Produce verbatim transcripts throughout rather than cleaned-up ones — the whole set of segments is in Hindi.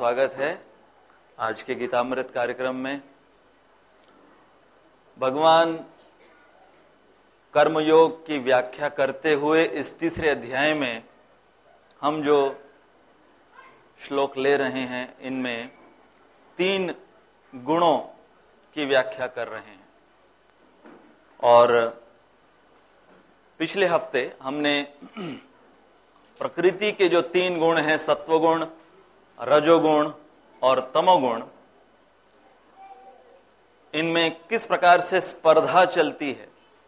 स्वागत है आज के गीतामृत कार्यक्रम में। भगवान कर्मयोग की व्याख्या करते हुए इस तीसरे अध्याय में हम जो श्लोक ले रहे हैं, इनमें तीन गुणों की व्याख्या कर रहे हैं। और पिछले हफ्ते हमने प्रकृति के जो तीन गुण हैं, सत्वगुण, रजोगुण और तमोगुण, इनमें किस प्रकार से स्पर्धा चलती है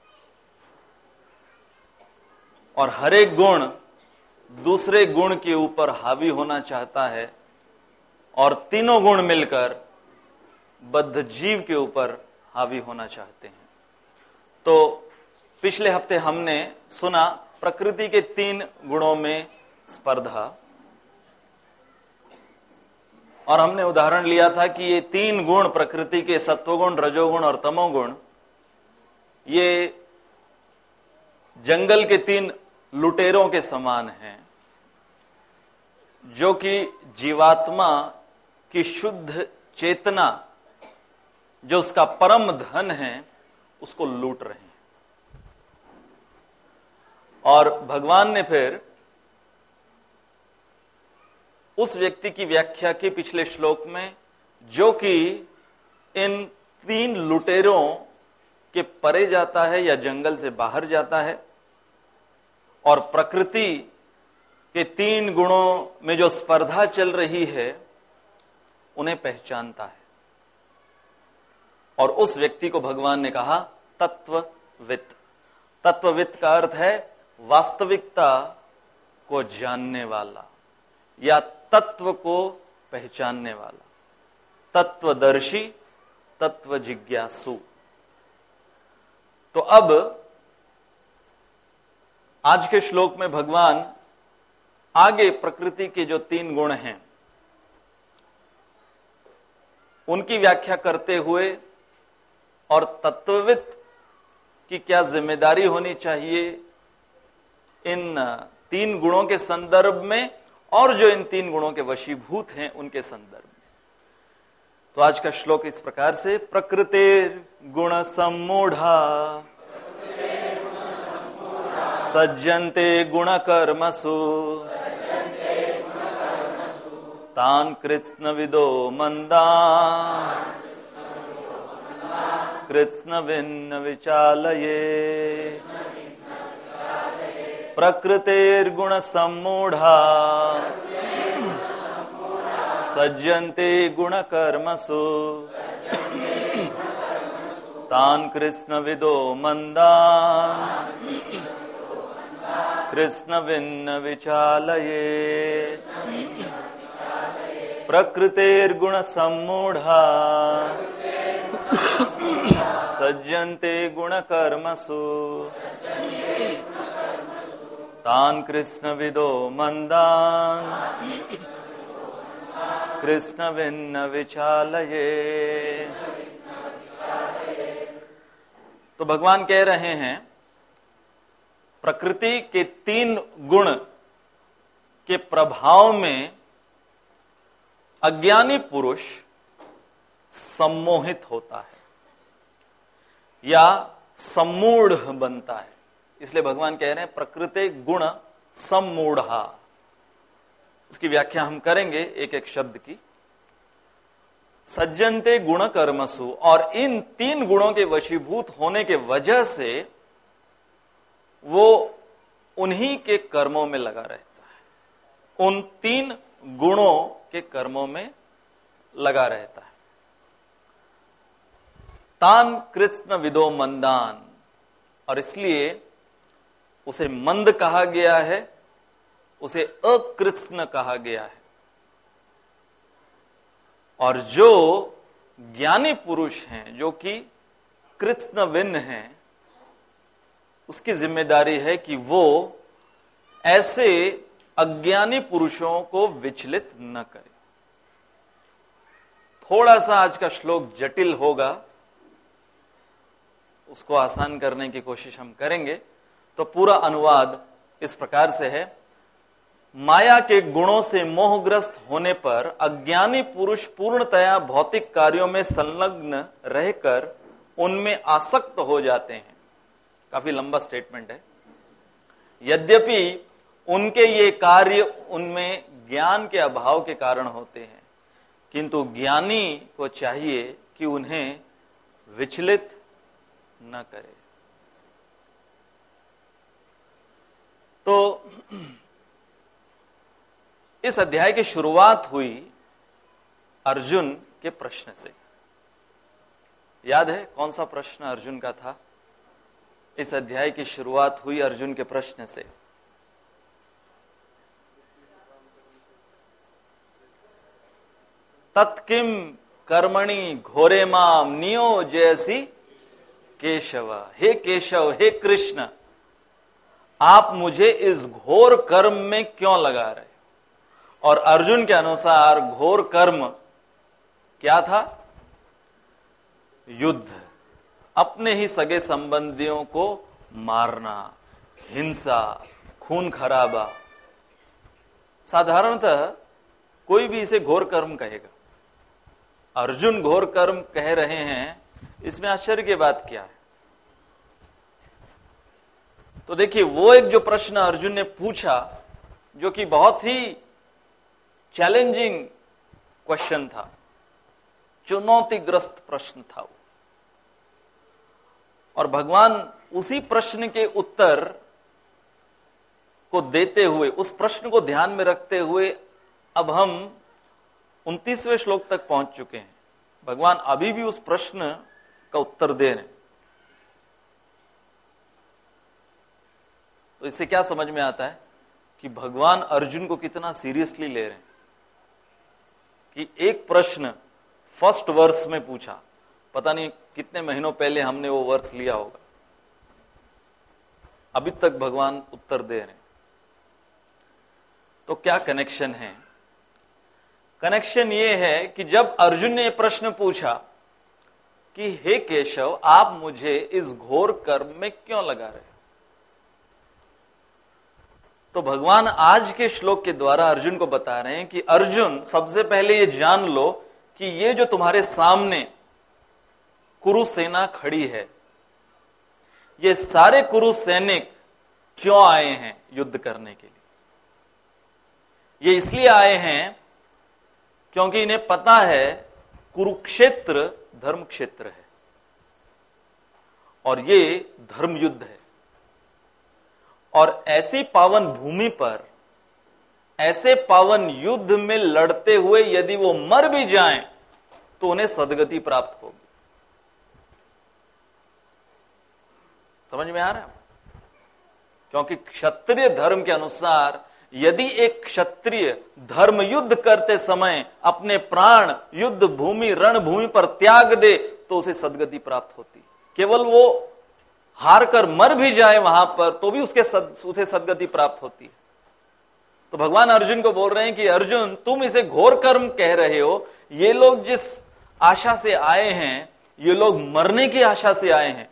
और हर एक गुण दूसरे गुण के ऊपर हावी होना चाहता है और तीनों गुण मिलकर बद्ध जीव के ऊपर हावी होना चाहते हैं। तो पिछले हफ्ते हमने सुना प्रकृति के तीन गुणों में स्पर्धा, और हमने उदाहरण लिया था कि ये तीन गुण प्रकृति के, सत्वगुण, रजोगुण और तमोगुण, ये जंगल के तीन लुटेरों के समान हैं, जो कि जीवात्मा की शुद्ध चेतना, जो उसका परम धन है, उसको लूट रहे हैं। और भगवान ने फिर उस व्यक्ति की व्याख्या की पिछले श्लोक में, जो कि इन तीन लुटेरों के परे जाता है या जंगल से बाहर जाता है और प्रकृति के तीन गुणों में जो स्पर्धा चल रही है उन्हें पहचानता है। और उस व्यक्ति को भगवान ने कहा तत्ववित्। तत्ववित् का अर्थ है वास्तविकता को जानने वाला या तत्व को पहचानने वाला, तत्वदर्शी, तत्व जिज्ञासु। तो अब आज के श्लोक में भगवान आगे प्रकृति के जो तीन गुण हैं उनकी व्याख्या करते हुए और तत्ववित् की क्या जिम्मेदारी होनी चाहिए इन तीन गुणों के संदर्भ में और जो इन तीन गुणों के वशीभूत हैं उनके संदर्भ में। तो आज का श्लोक इस प्रकार से, प्रकृतिर गुण सम्मूढ़ा सज्जन्ते गुण कर्मसु तान् कृत्स्नविदो मंदान् कृत्स्नविन्न विचालये। प्रकृतेर्गुण सम्मूढ़ा सज्जन्ते गुण कर्मसु तान् कृत्स्नविदो मंदान् कृत्स्नविन्न विचालये। प्रकृतेर्गुण सम्मूढ़ा सज्जन्ते गुण कर्मसु तान् कृत्स्नविदो मंदान् कृत्स्नविन्न विचालये। तो भगवान कह रहे हैं प्रकृति के तीन गुण के प्रभाव में अज्ञानी पुरुष सम्मोहित होता है या सम्मूढ़ बनता है। इसलिए भगवान कह रहे हैं प्रकृति गुण सम्मूढ़ा। उसकी व्याख्या हम करेंगे एक एक शब्द की। सज्जन्ते गुण कर्मसु, और इन तीन गुणों के वशीभूत होने के वजह से वो उन्हीं के कर्मों में लगा रहता है, उन तीन गुणों के कर्मों में लगा रहता है। तान् कृत्स्नविदो मंदान्, और इसलिए उसे मंद कहा गया है, उसे अकृत्स्न कहा गया है। और जो ज्ञानी पुरुष हैं, जो कि कृत्स्नविन्न हैं, उसकी जिम्मेदारी है कि वो ऐसे अज्ञानी पुरुषों को विचलित न करे। थोड़ा सा आज का श्लोक जटिल होगा, उसको आसान करने की कोशिश हम करेंगे। तो पूरा अनुवाद इस प्रकार से है, माया के गुणों से मोहग्रस्त होने पर अज्ञानी पुरुष पूर्णतया भौतिक कार्यों में संलग्न रहकर उनमें आसक्त हो जाते हैं। काफी लंबा स्टेटमेंट है। यद्यपि उनके ये कार्य उनमें ज्ञान के अभाव के कारण होते हैं, किंतु ज्ञानी को चाहिए कि उन्हें विचलित न करे। तो इस अध्याय की शुरुआत हुई अर्जुन के प्रश्न से। याद है कौन सा प्रश्न अर्जुन का था? इस अध्याय की शुरुआत हुई अर्जुन के प्रश्न से। तत्किम कर्मणि घोरे माम नियोजयसि केशव। हे केशव, हे कृष्ण, आप मुझे इस घोर कर्म में क्यों लगा रहे? और अर्जुन के अनुसार घोर कर्म क्या था? युद्ध, अपने ही सगे संबंधियों को मारना, हिंसा, खून खराबा। साधारणतः कोई भी इसे घोर कर्म कहेगा। अर्जुन घोर कर्म कह रहे हैं, इसमें आश्चर्य की बात क्या है? तो देखिए, वो एक जो प्रश्न अर्जुन ने पूछा, जो कि बहुत ही चैलेंजिंग क्वेश्चन था, चुनौतीग्रस्त प्रश्न था वो, और भगवान उसी प्रश्न के उत्तर को देते हुए, उस प्रश्न को ध्यान में रखते हुए अब हम उनतीसवें श्लोक तक पहुंच चुके हैं। भगवान अभी भी उस प्रश्न का उत्तर दे रहे हैं। तो इससे क्या समझ में आता है कि भगवान अर्जुन को कितना सीरियसली ले रहे हैं कि एक प्रश्न फर्स्ट वर्स में पूछा, पता नहीं कितने महीनों पहले हमने वो वर्स लिया होगा, अभी तक भगवान उत्तर दे रहे हैं। तो क्या कनेक्शन है? कनेक्शन ये है कि जब अर्जुन ने प्रश्न पूछा कि हे केशव, आप मुझे इस घोर कर्म में क्यों लगा रहे, तो भगवान आज के श्लोक के द्वारा अर्जुन को बता रहे हैं कि अर्जुन, सबसे पहले ये जान लो कि ये जो तुम्हारे सामने कुरु सेना खड़ी है, ये सारे कुरु सैनिक क्यों आए हैं युद्ध करने के लिए? ये इसलिए आए हैं क्योंकि इन्हें पता है कुरुक्षेत्र धर्म क्षेत्र है और ये धर्म युद्ध है। और ऐसी पावन भूमि पर ऐसे पावन युद्ध में लड़ते हुए यदि वो मर भी जाएं तो उन्हें सदगति प्राप्त होगी। समझ में आ रहा है? क्योंकि क्षत्रिय धर्म के अनुसार यदि एक क्षत्रिय धर्म युद्ध करते समय अपने प्राण युद्ध भूमि रणभूमि पर त्याग दे तो उसे सदगति प्राप्त होती। केवल वो हार कर मर भी जाए वहां पर तो भी उसके सद, उसे सदगति प्राप्त होती है। तो भगवान अर्जुन को बोल रहे हैं कि अर्जुन, तुम इसे घोर कर्म कह रहे हो। ये लोग जिस आशा से आए हैं, ये लोग मरने की आशा से आए हैं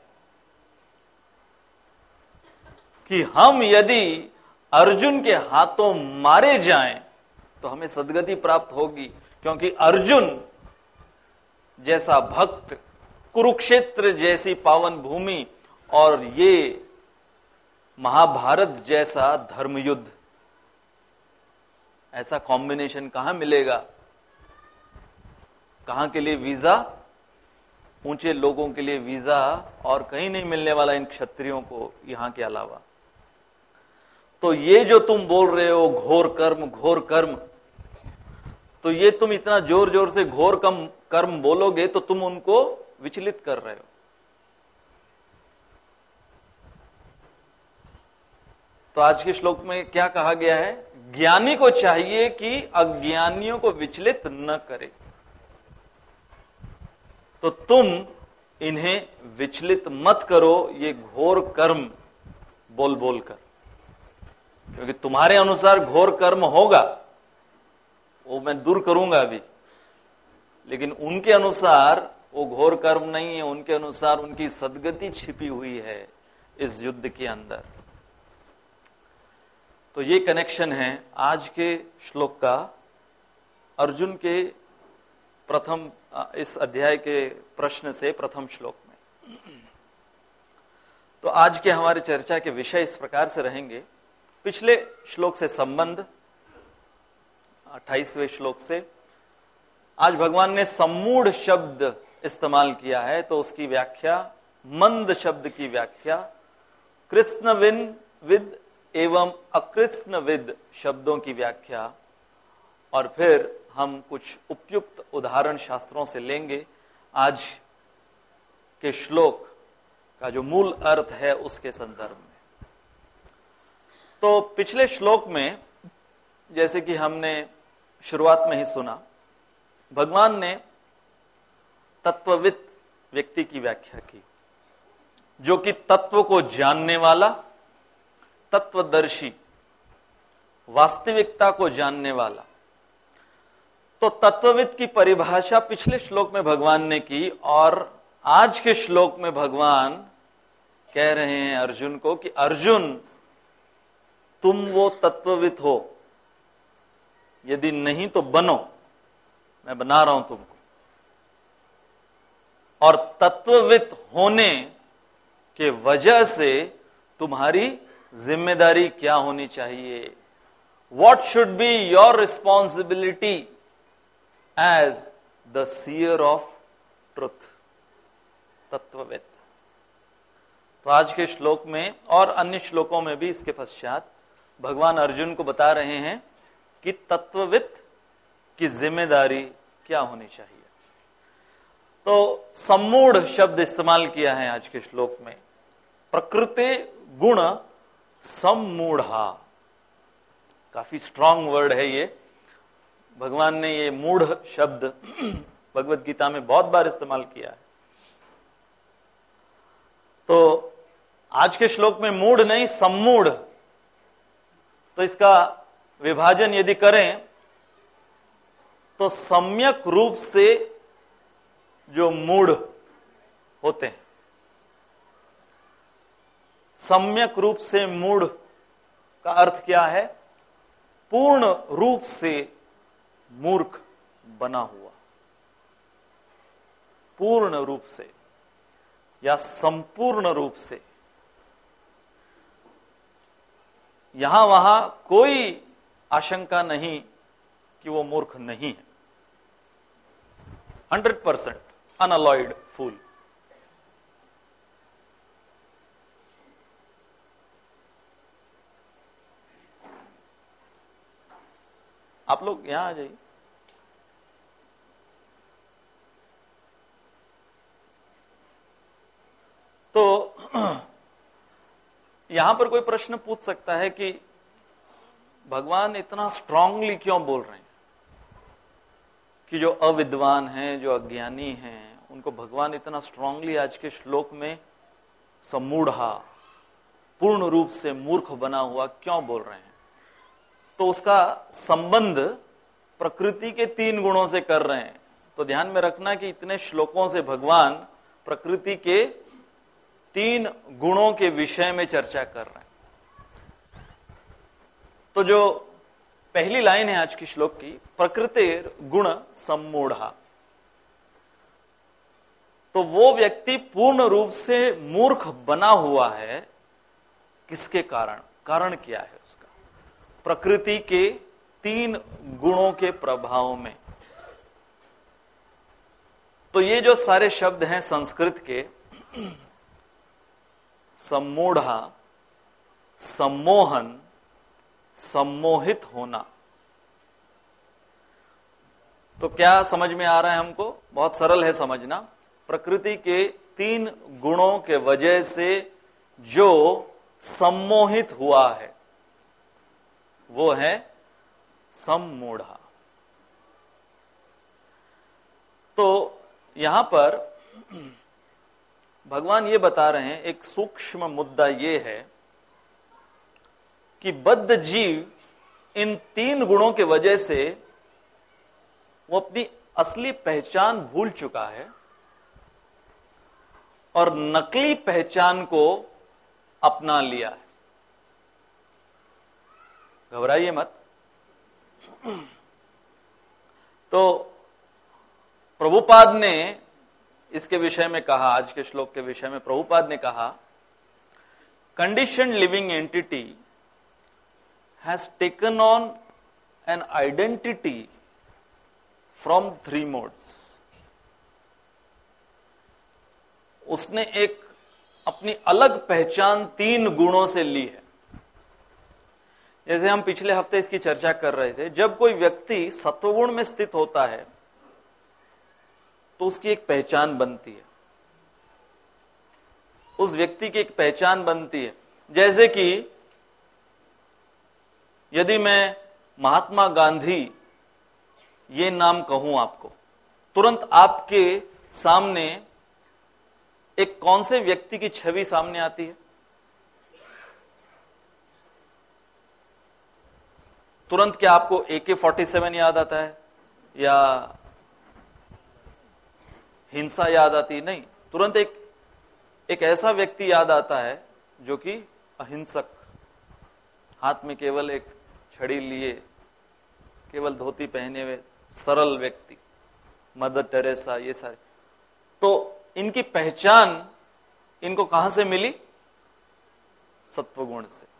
कि हम यदि अर्जुन के हाथों मारे जाएं तो हमें सदगति प्राप्त होगी। क्योंकि अर्जुन जैसा भक्त, कुरुक्षेत्र जैसी पावन भूमि और ये महाभारत जैसा धर्मयुद्ध, ऐसा कॉम्बिनेशन कहां मिलेगा? कहां के लिए वीजा? ऊंचे लोगों के लिए वीजा और कहीं नहीं मिलने वाला इन क्षत्रियों को यहां के अलावा। तो ये जो तुम बोल रहे हो घोर कर्म घोर कर्म, तो ये तुम इतना जोर जोर से घोर कम कर्म बोलोगे तो तुम उनको विचलित कर रहे हो। तो आज के श्लोक में क्या कहा गया है? ज्ञानी को चाहिए कि अज्ञानियों को विचलित न करे। तो तुम इन्हें विचलित मत करो ये घोर कर्म बोल बोल कर, क्योंकि तुम्हारे अनुसार घोर कर्म होगा, वो मैं दूर करूंगा अभी, लेकिन उनके अनुसार वो घोर कर्म नहीं है। उनके अनुसार उनकी सदगति छिपी हुई है इस युद्ध के अंदर। तो ये कनेक्शन है आज के श्लोक का अर्जुन के प्रथम इस अध्याय के प्रश्न से प्रथम श्लोक में। तो आज के हमारे चर्चा के विषय इस प्रकार से रहेंगे। पिछले श्लोक से संबंध, अट्ठाईसवें श्लोक से आज भगवान ने सम्मूढ़ शब्द इस्तेमाल किया है, तो उसकी व्याख्या, मंद शब्द की व्याख्या, कृष्णविन विद एवं अकृष्णविद शब्दों की व्याख्या, और फिर हम कुछ उपयुक्त उदाहरण शास्त्रों से लेंगे आज के श्लोक का जो मूल अर्थ है उसके संदर्भ में। तो पिछले श्लोक में जैसे कि हमने शुरुआत में ही सुना, भगवान ने तत्वविद व्यक्ति की व्याख्या की, जो कि तत्व को जानने वाला, तत्वदर्शी, वास्तविकता को जानने वाला। तो तत्वविद की परिभाषा पिछले श्लोक में भगवान ने की, और आज के श्लोक में भगवान कह रहे हैं अर्जुन को कि अर्जुन, तुम वो तत्वविद हो, यदि नहीं तो बनो, मैं बना रहा हूं तुमको। और तत्वविद होने के वजह से तुम्हारी जिम्मेदारी क्या होनी चाहिए, what should be your responsibility as the seer of truth, तत्वविद। तो आज के श्लोक में और अन्य श्लोकों में भी इसके पश्चात भगवान अर्जुन को बता रहे हैं कि तत्वविद की जिम्मेदारी क्या होनी चाहिए। तो सम्मूढ़ शब्द इस्तेमाल किया है आज के श्लोक में। प्रकृति गुण सम्मूढ़ा, काफी स्ट्रांग वर्ड है ये। भगवान ने ये मूढ़ शब्द भगवत गीता में बहुत बार इस्तेमाल किया है। तो आज के श्लोक में मूढ़ नहीं, सम्मूढ़। तो इसका विभाजन यदि करें तो सम्यक रूप से जो मूढ़ होते हैं, सम्यक रूप से मूढ़ का अर्थ क्या है, पूर्ण रूप से मूर्ख बना हुआ, पूर्ण रूप से या संपूर्ण रूप से। यहां वहां कोई आशंका नहीं कि वो मूर्ख नहीं है, हंड्रेड परसेंट अनअलॉयड फूल। आप लोग यहां आ जाइए। तो यहां पर कोई प्रश्न पूछ सकता है कि भगवान इतना स्ट्रांगली क्यों बोल रहे हैं कि जो अविद्वान हैं, जो अज्ञानी हैं, उनको भगवान इतना स्ट्रांगली आज के श्लोक में सम्मूढ़ा, पूर्ण रूप से मूर्ख बना हुआ क्यों बोल रहे हैं। तो उसका संबंध प्रकृति के तीन गुणों से कर रहे हैं। तो ध्यान में रखना कि इतने श्लोकों से भगवान प्रकृति के तीन गुणों के विषय में चर्चा कर रहे हैं। तो जो पहली लाइन है आज की श्लोक की, प्रकृतिर गुण सम्मूढ़ा, तो वो व्यक्ति पूर्ण रूप से मूर्ख बना हुआ है। किसके कारण? कारण क्या है उसका? प्रकृति के तीन गुणों के प्रभाव में। तो ये जो सारे शब्द हैं संस्कृत के, सम्मूढ़ा, सम्मोहन, सम्मोहित होना, तो क्या समझ में आ रहा है हमको? बहुत सरल है समझना। प्रकृति के तीन गुणों के वजह से जो सम्मोहित हुआ है वो है सम्मूढ़ा। तो यहां पर भगवान ये बता रहे हैं, एक सूक्ष्म मुद्दा ये है कि बद्ध जीव इन तीन गुणों के वजह से वो अपनी असली पहचान भूल चुका है और नकली पहचान को अपना लिया है। घबराइए मत। तो प्रभुपाद ने इसके विषय में कहा, आज के श्लोक के विषय में प्रभुपाद ने कहा, conditioned living entity has taken on an identity from three modes. उसने एक अपनी अलग पहचान तीन गुणों से ली है। जैसे हम पिछले हफ्ते इसकी चर्चा कर रहे थे, जब कोई व्यक्ति सत्वगुण में स्थित होता है तो उसकी एक पहचान बनती है, उस व्यक्ति की एक पहचान बनती है। जैसे कि यदि मैं महात्मा गांधी ये नाम कहूं आपको, तुरंत आपके सामने एक कौन से व्यक्ति की छवि सामने आती है? तुरंत क्या आपको ए के फोर्टी सेवन याद आता है या हिंसा याद आती? नहीं, तुरंत एक एक ऐसा व्यक्ति याद आता है जो कि अहिंसक, हाथ में केवल एक छड़ी लिए, केवल धोती पहने हुए सरल व्यक्ति, मदर टेरेसा, ये सारे। तो इनकी पहचान इनको कहां से मिली? सत्वगुण से।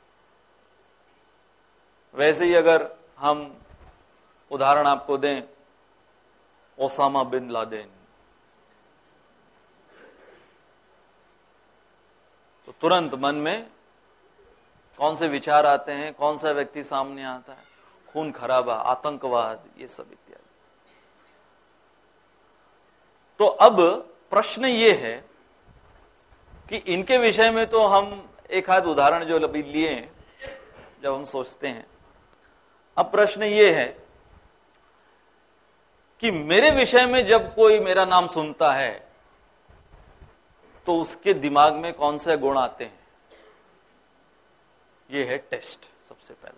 वैसे ही अगर हम उदाहरण आपको दें, ओसामा बिन लादेन, तो तुरंत मन में कौन से विचार आते हैं, कौन सा व्यक्ति सामने आता है? खून खराबा, आतंकवाद, ये सब इत्यादि। तो अब प्रश्न ये है कि इनके विषय में तो हम एक आध उदाहरण जो अभी लिए हैं, जब हम सोचते हैं, अब प्रश्न ये है कि मेरे विषय में जब कोई मेरा नाम सुनता है तो उसके दिमाग में कौन से गुण आते हैं? ये है टेस्ट सबसे पहला,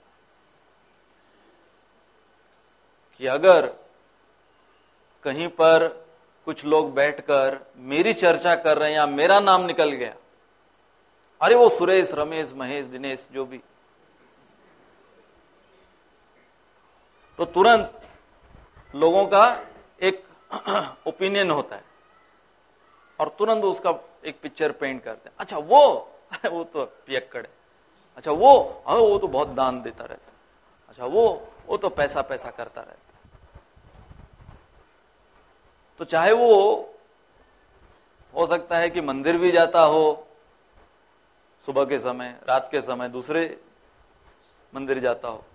कि अगर कहीं पर कुछ लोग बैठकर मेरी चर्चा कर रहे हैं या मेरा नाम निकल गया, अरे वो सुरेश, रमेश, महेश, दिनेश, जो भी, तो तुरंत लोगों का एक ओपिनियन होता है और तुरंत उसका एक पिक्चर पेंट करते हैं। अच्छा वो वो तो पियक्कड़ है, अच्छा वो हाँ वो तो बहुत दान देता रहता है, अच्छा वो वो तो पैसा पैसा करता रहता है। तो चाहे वो हो सकता है कि मंदिर भी जाता हो सुबह के समय, रात के समय दूसरे मंदिर जाता हो,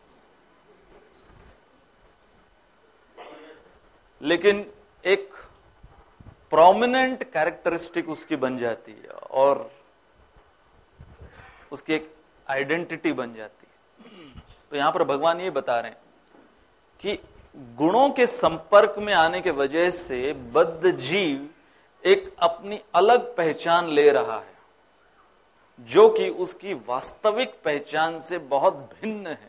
लेकिन एक प्रोमिनेंट कैरेक्टरिस्टिक उसकी बन जाती है और उसकी एक आइडेंटिटी बन जाती है। तो यहां पर भगवान ये बता रहे हैं कि गुणों के संपर्क में आने के वजह से बद्ध जीव एक अपनी अलग पहचान ले रहा है, जो कि उसकी वास्तविक पहचान से बहुत भिन्न है।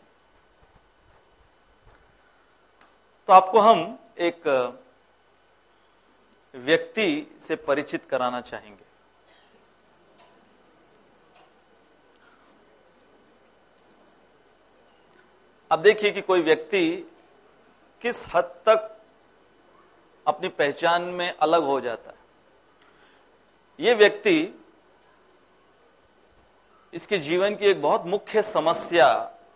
तो आपको हम एक व्यक्ति से परिचित कराना चाहेंगे। अब देखिए कि कोई व्यक्ति किस हद तक अपनी पहचान में अलग हो जाता है। यह व्यक्ति, इसके जीवन की एक बहुत मुख्य समस्या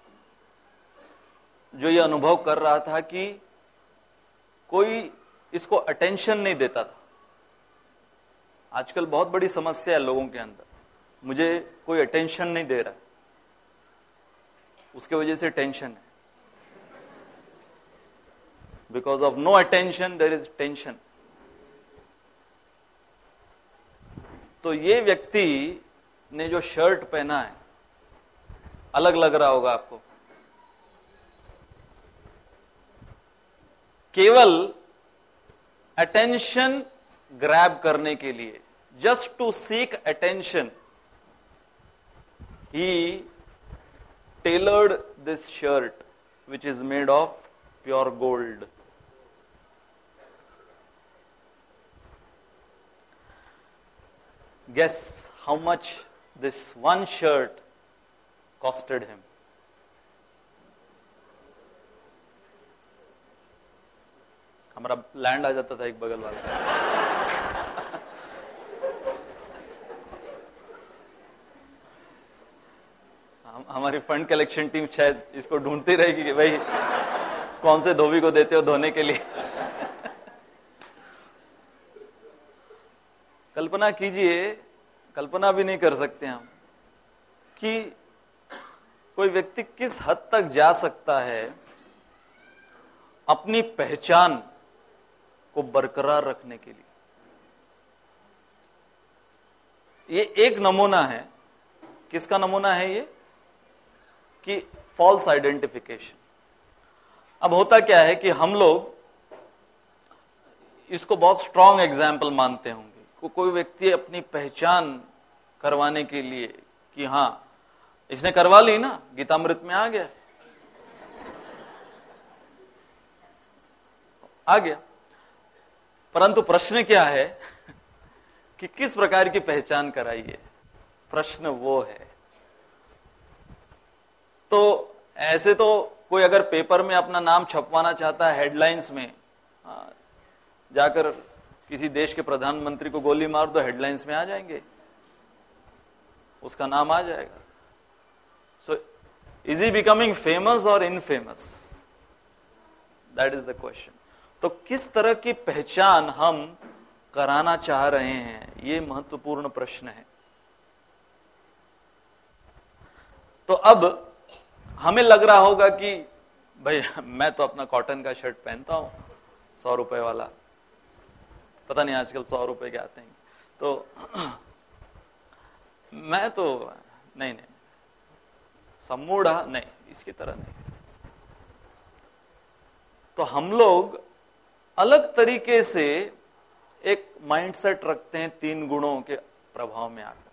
जो ये अनुभव कर रहा था कि कोई इसको अटेंशन नहीं देता था। आजकल बहुत बड़ी समस्या है लोगों के अंदर, मुझे कोई अटेंशन नहीं दे रहा, उसके वजह से टेंशन है। Because of no attention there is tension. तो ये व्यक्ति ने जो शर्ट पहना है, अलग लग रहा होगा आपको, केवल अटेंशन ग्रैब करने के लिए, just to seek attention, he tailored this shirt which is made of pure gold. Guess how much this one shirt costed him? हमारा लैंड आ जाता था एक बगल वाला। हम हमारी फंड कलेक्शन टीम शायद इसको ढूंढती रहेगी कि भाई कौन से धोबी को देते हो धोने के लिए। कल्पना कीजिए, कल्पना भी नहीं कर सकते हम कि कोई व्यक्ति किस हद तक जा सकता है अपनी पहचान को बरकरार रखने के लिए। ये एक नमूना है। किसका नमूना है ये? कि फॉल्स आइडेंटिफिकेशन। अब होता क्या है कि हम लोग इसको बहुत स्ट्रांग एग्जाम्पल मानते होंगे। को, कोई व्यक्ति अपनी पहचान करवाने के लिए कि हां इसने करवा ली ना, गीतामृत में आ गया आ गया परंतु प्रश्न क्या है कि किस प्रकार की पहचान कराइए, प्रश्न वो है। तो ऐसे तो कोई अगर पेपर में अपना नाम छपवाना चाहता है हेडलाइंस में, जाकर किसी देश के प्रधानमंत्री को गोली मार दो, हेडलाइंस में आ जाएंगे, उसका नाम आ जाएगा। So is he becoming famous और infamous? That is the question. तो किस तरह की पहचान हम कराना चाह रहे हैं, ये महत्वपूर्ण प्रश्न है। तो अब हमें लग रहा होगा कि भाई मैं तो अपना कॉटन का शर्ट पहनता हूं सौ रुपए वाला, पता नहीं आजकल सौ रुपए के आते हैं, तो मैं तो नहीं नहीं सम्मूढ़ा नहीं, इसकी तरह नहीं। तो हम लोग अलग तरीके से एक माइंडसेट रखते हैं तीन गुणों के प्रभाव में आकर।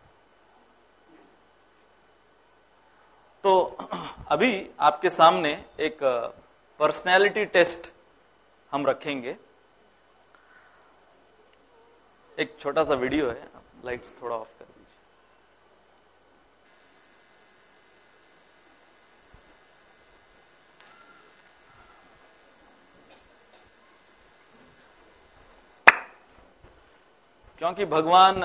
तो अभी आपके सामने एक पर्सनैलिटी टेस्ट हम रखेंगे। एक छोटा सा वीडियो है, लाइट्स थोड़ा ऑफ कर दीजिए। क्योंकि भगवान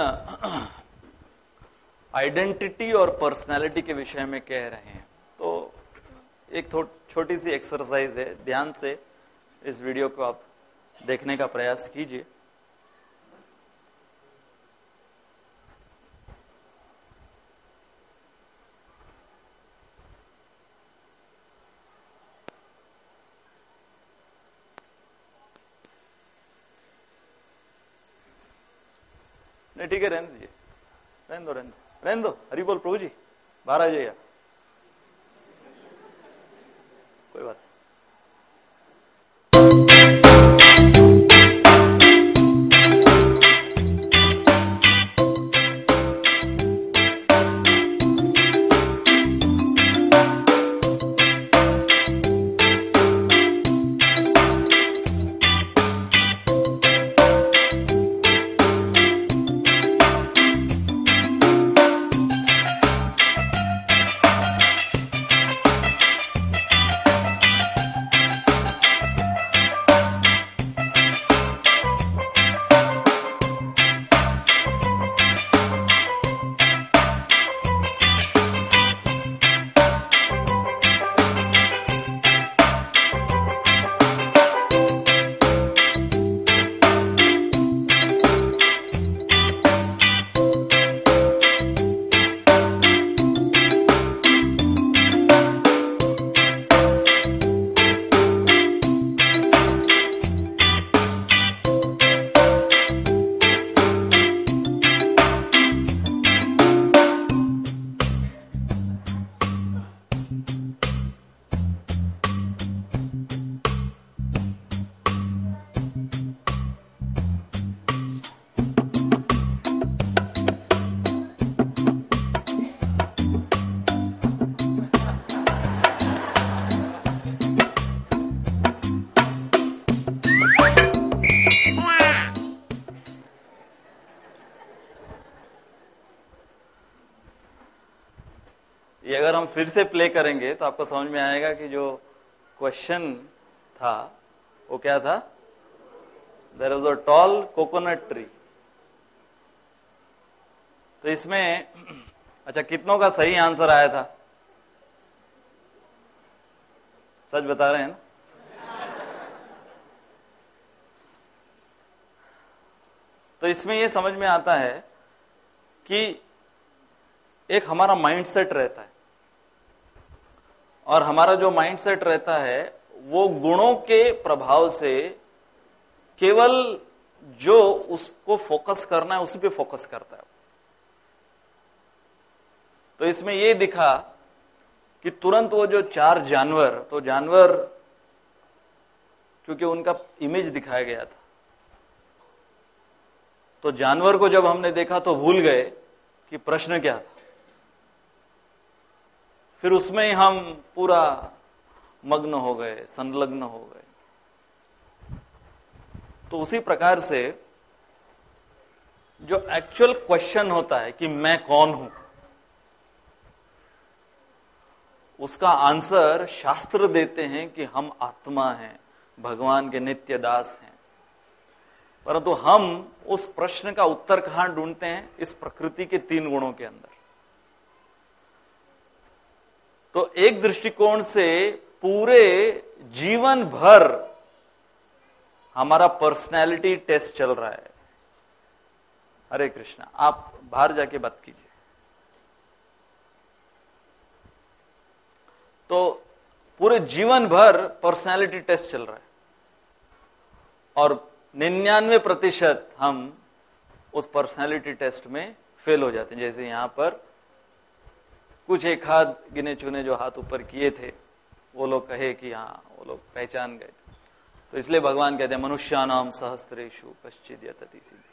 आइडेंटिटी और पर्सनैलिटी के विषय में कह रहे हैं, तो एक छोटी सी एक्सरसाइज है, ध्यान से इस वीडियो को आप देखने का प्रयास कीजिए। नहीं ठीक है, रहने दीजिए, रहने दो रहने दो रहने दो हरि बोल प्रभु जी, बाहर आ जाइए, कोई बात। ये अगर हम फिर से प्ले करेंगे तो आपको समझ में आएगा कि जो क्वेश्चन था वो क्या था, there was a tall coconut tree. तो इसमें अच्छा कितनों का सही आंसर आया था? सच बता रहे हैं ना? तो इसमें यह समझ में आता है कि एक हमारा माइंडसेट रहता है, और हमारा जो माइंडसेट रहता है वो गुणों के प्रभाव से केवल जो उसको फोकस करना है उसी पे फोकस करता है। तो इसमें यह दिखा कि तुरंत वो जो चार जानवर, तो जानवर क्योंकि उनका इमेज दिखाया गया था, तो जानवर को जब हमने देखा तो भूल गए कि प्रश्न क्या था। फिर उसमें ही हम पूरा मग्न हो गए, संलग्न हो गए। तो उसी प्रकार से जो एक्चुअल क्वेश्चन होता है कि मैं कौन हूं, उसका आंसर शास्त्र देते हैं कि हम आत्मा हैं, भगवान के नित्य दास हैं। परंतु हम उस प्रश्न का उत्तर कहां ढूंढते हैं? इस प्रकृति के तीन गुणों के अंदर। तो एक दृष्टिकोण से पूरे जीवन भर हमारा पर्सनैलिटी टेस्ट चल रहा है। हरे कृष्णा, आप बाहर जाके बात कीजिए। तो पूरे जीवन भर पर्सनैलिटी टेस्ट चल रहा है, और निन्यानवे प्रतिशत हम उस पर्सनैलिटी टेस्ट में फेल हो जाते हैं। जैसे यहां पर कुछ एक हाथ गिने चुने जो हाथ ऊपर किए थे, वो लोग कहे कि हाँ वो लोग पहचान गए। तो इसलिए भगवान कहते हैं मनुष्यानाम सहस्त्रेषु कश्चिद् यतति सिद्धये।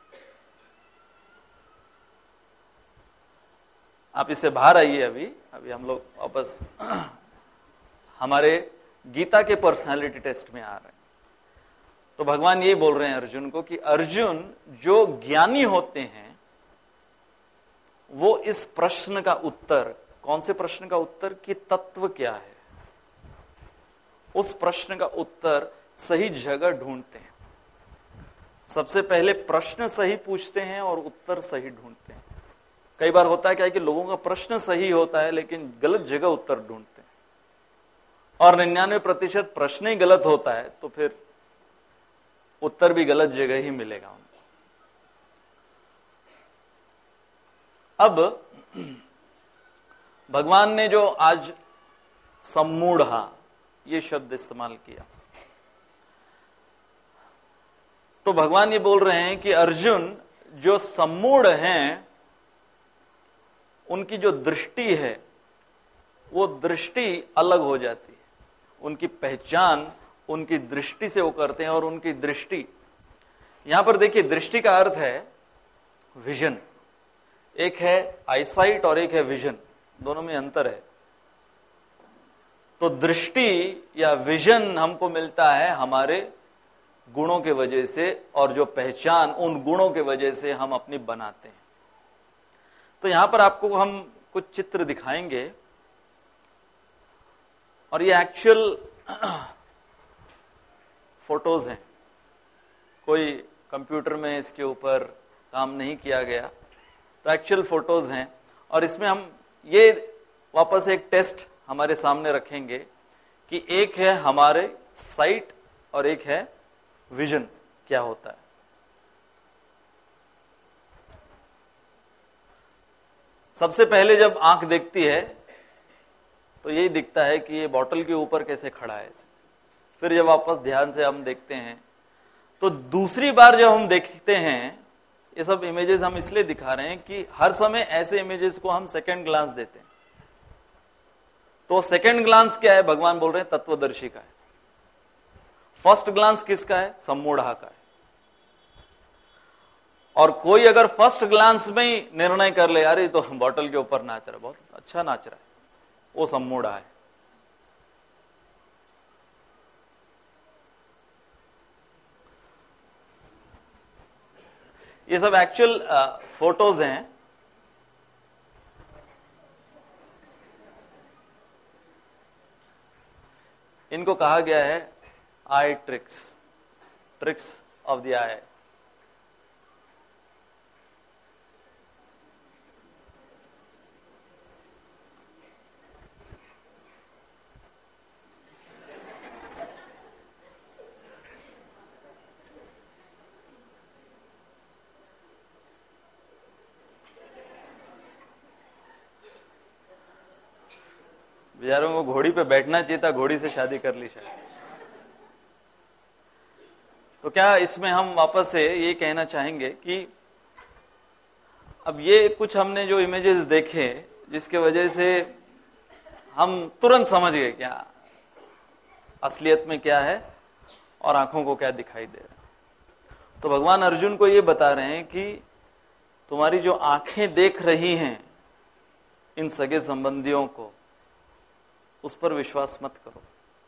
आप इससे बाहर आइए। अभी अभी हम लोग वापस हमारे गीता के पर्सनालिटी टेस्ट में आ रहे हैं। तो भगवान ये बोल रहे हैं अर्जुन को कि अर्जुन, जो ज्ञानी होते हैं वो इस प्रश्न का उत्तर, कौन से प्रश्न का उत्तर कि तत्व क्या है, उस प्रश्न का उत्तर सही जगह ढूंढते हैं। सबसे पहले प्रश्न सही पूछते हैं और उत्तर सही ढूंढते हैं। कई बार होता है क्या है कि लोगों का प्रश्न सही होता है लेकिन गलत जगह उत्तर ढूंढते हैं, और निन्यानवे प्रतिशत प्रश्न ही गलत होता है तो फिर उत्तर भी गलत जगह ही मिलेगा उनको। अब भगवान ने जो आज सम्मूढ़ा ये शब्द इस्तेमाल किया, तो भगवान ये बोल रहे हैं कि अर्जुन, जो सम्मूढ़ हैं उनकी जो दृष्टि है वो दृष्टि अलग हो जाती है। उनकी पहचान उनकी दृष्टि से वो करते हैं, और उनकी दृष्टि, यहां पर देखिए दृष्टि का अर्थ है विजन। एक है आईसाइट और एक है विजन, दोनों में अंतर है। तो दृष्टि या विजन हमको मिलता है हमारे गुणों के वजह से, और जो पहचान उन गुणों के वजह से हम अपनी बनाते हैं। तो यहां पर आपको हम कुछ चित्र दिखाएंगे, और ये एक्चुअल फोटोज हैं, कोई कंप्यूटर में इसके ऊपर काम नहीं किया गया, तो एक्चुअल फोटोज हैं। और इसमें हम ये वापस एक टेस्ट हमारे सामने रखेंगे कि एक है हमारे साइट और एक है विजन, क्या होता है। सबसे पहले जब आंख देखती है तो यही दिखता है कि ये बॉटल के ऊपर कैसे खड़ा है। फिर जब वापस ध्यान से हम देखते हैं तो दूसरी बार जब हम देखते हैं, ये सब इमेजेस हम इसलिए दिखा रहे हैं कि हर समय ऐसे इमेजेस को हम सेकंड ग्लांस देते हैं। तो सेकंड ग्लांस क्या है? भगवान बोल रहे हैं तत्वदर्शी का है। फर्स्ट ग्लांस किसका है? सम्मूढ़ा का है। और कोई अगर फर्स्ट ग्लांस में ही निर्णय कर ले, अरे तो बॉटल के ऊपर नाच रहा है, बहुत अच्छा नाच रहा है, वो सम्मूढ़ा है। ये सब एक्चुअल फोटोज हैं। इनको कहा गया है eye tricks, tricks of the eye. बेचारों को घोड़ी पे बैठना चाहिए था, घोड़ी से शादी कर ली शायद। तो क्या इसमें हम वापस से ये कहना चाहेंगे कि अब ये कुछ हमने जो इमेजेस देखे जिसके वजह से हम तुरंत समझ गए क्या असलियत में क्या है और आंखों को क्या दिखाई दे रहा है। तो भगवान अर्जुन को ये बता रहे हैं कि तुम्हारी जो आंखें देख रही हैं इन सगे संबंधियों को, उस पर विश्वास मत करो।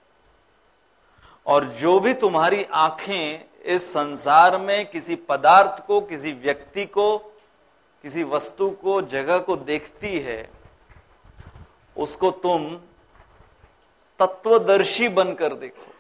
और जो भी तुम्हारी आंखें इस संसार में किसी पदार्थ को, किसी व्यक्ति को, किसी वस्तु को, जगह को देखती है, उसको तुम तत्वदर्शी बनकर देखो।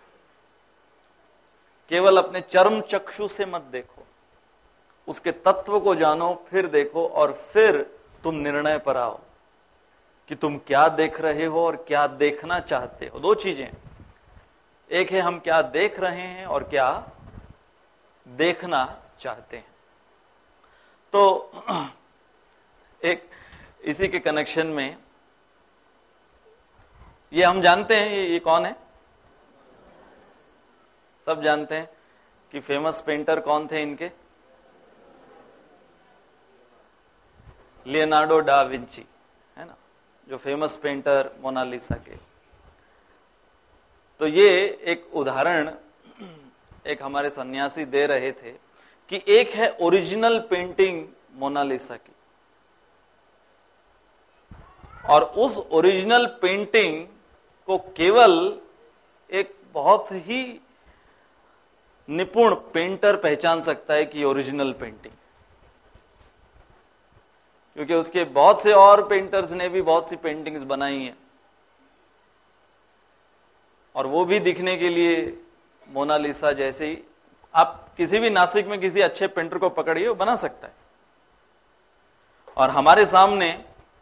केवल अपने चर्म चक्षु से मत देखो, उसके तत्व को जानो, फिर देखो और फिर तुम निर्णय पर आओ कि तुम क्या देख रहे हो और क्या देखना चाहते हो। दो चीजें, एक है हम क्या देख रहे हैं और क्या देखना चाहते हैं। तो एक इसी के कनेक्शन में ये हम जानते हैं, ये, ये कौन है, सब जानते हैं कि फेमस पेंटर कौन थे इनके, लियोनार्डो डा विंची, है ना, जो फेमस पेंटर मोनालिसा के। तो ये एक उदाहरण एक हमारे सन्यासी दे रहे थे कि एक है ओरिजिनल पेंटिंग मोनालिसा की, और उस ओरिजिनल पेंटिंग को केवल एक बहुत ही निपुण पेंटर पहचान सकता है कि ओरिजिनल पेंटिंग, क्योंकि उसके बहुत से और पेंटर्स ने भी बहुत सी पेंटिंग्स बनाई हैं और वो भी दिखने के लिए मोनालिसा जैसे ही। आप किसी भी नासिक में किसी अच्छे पेंटर को पकड़िए, वो बना सकता है। और हमारे सामने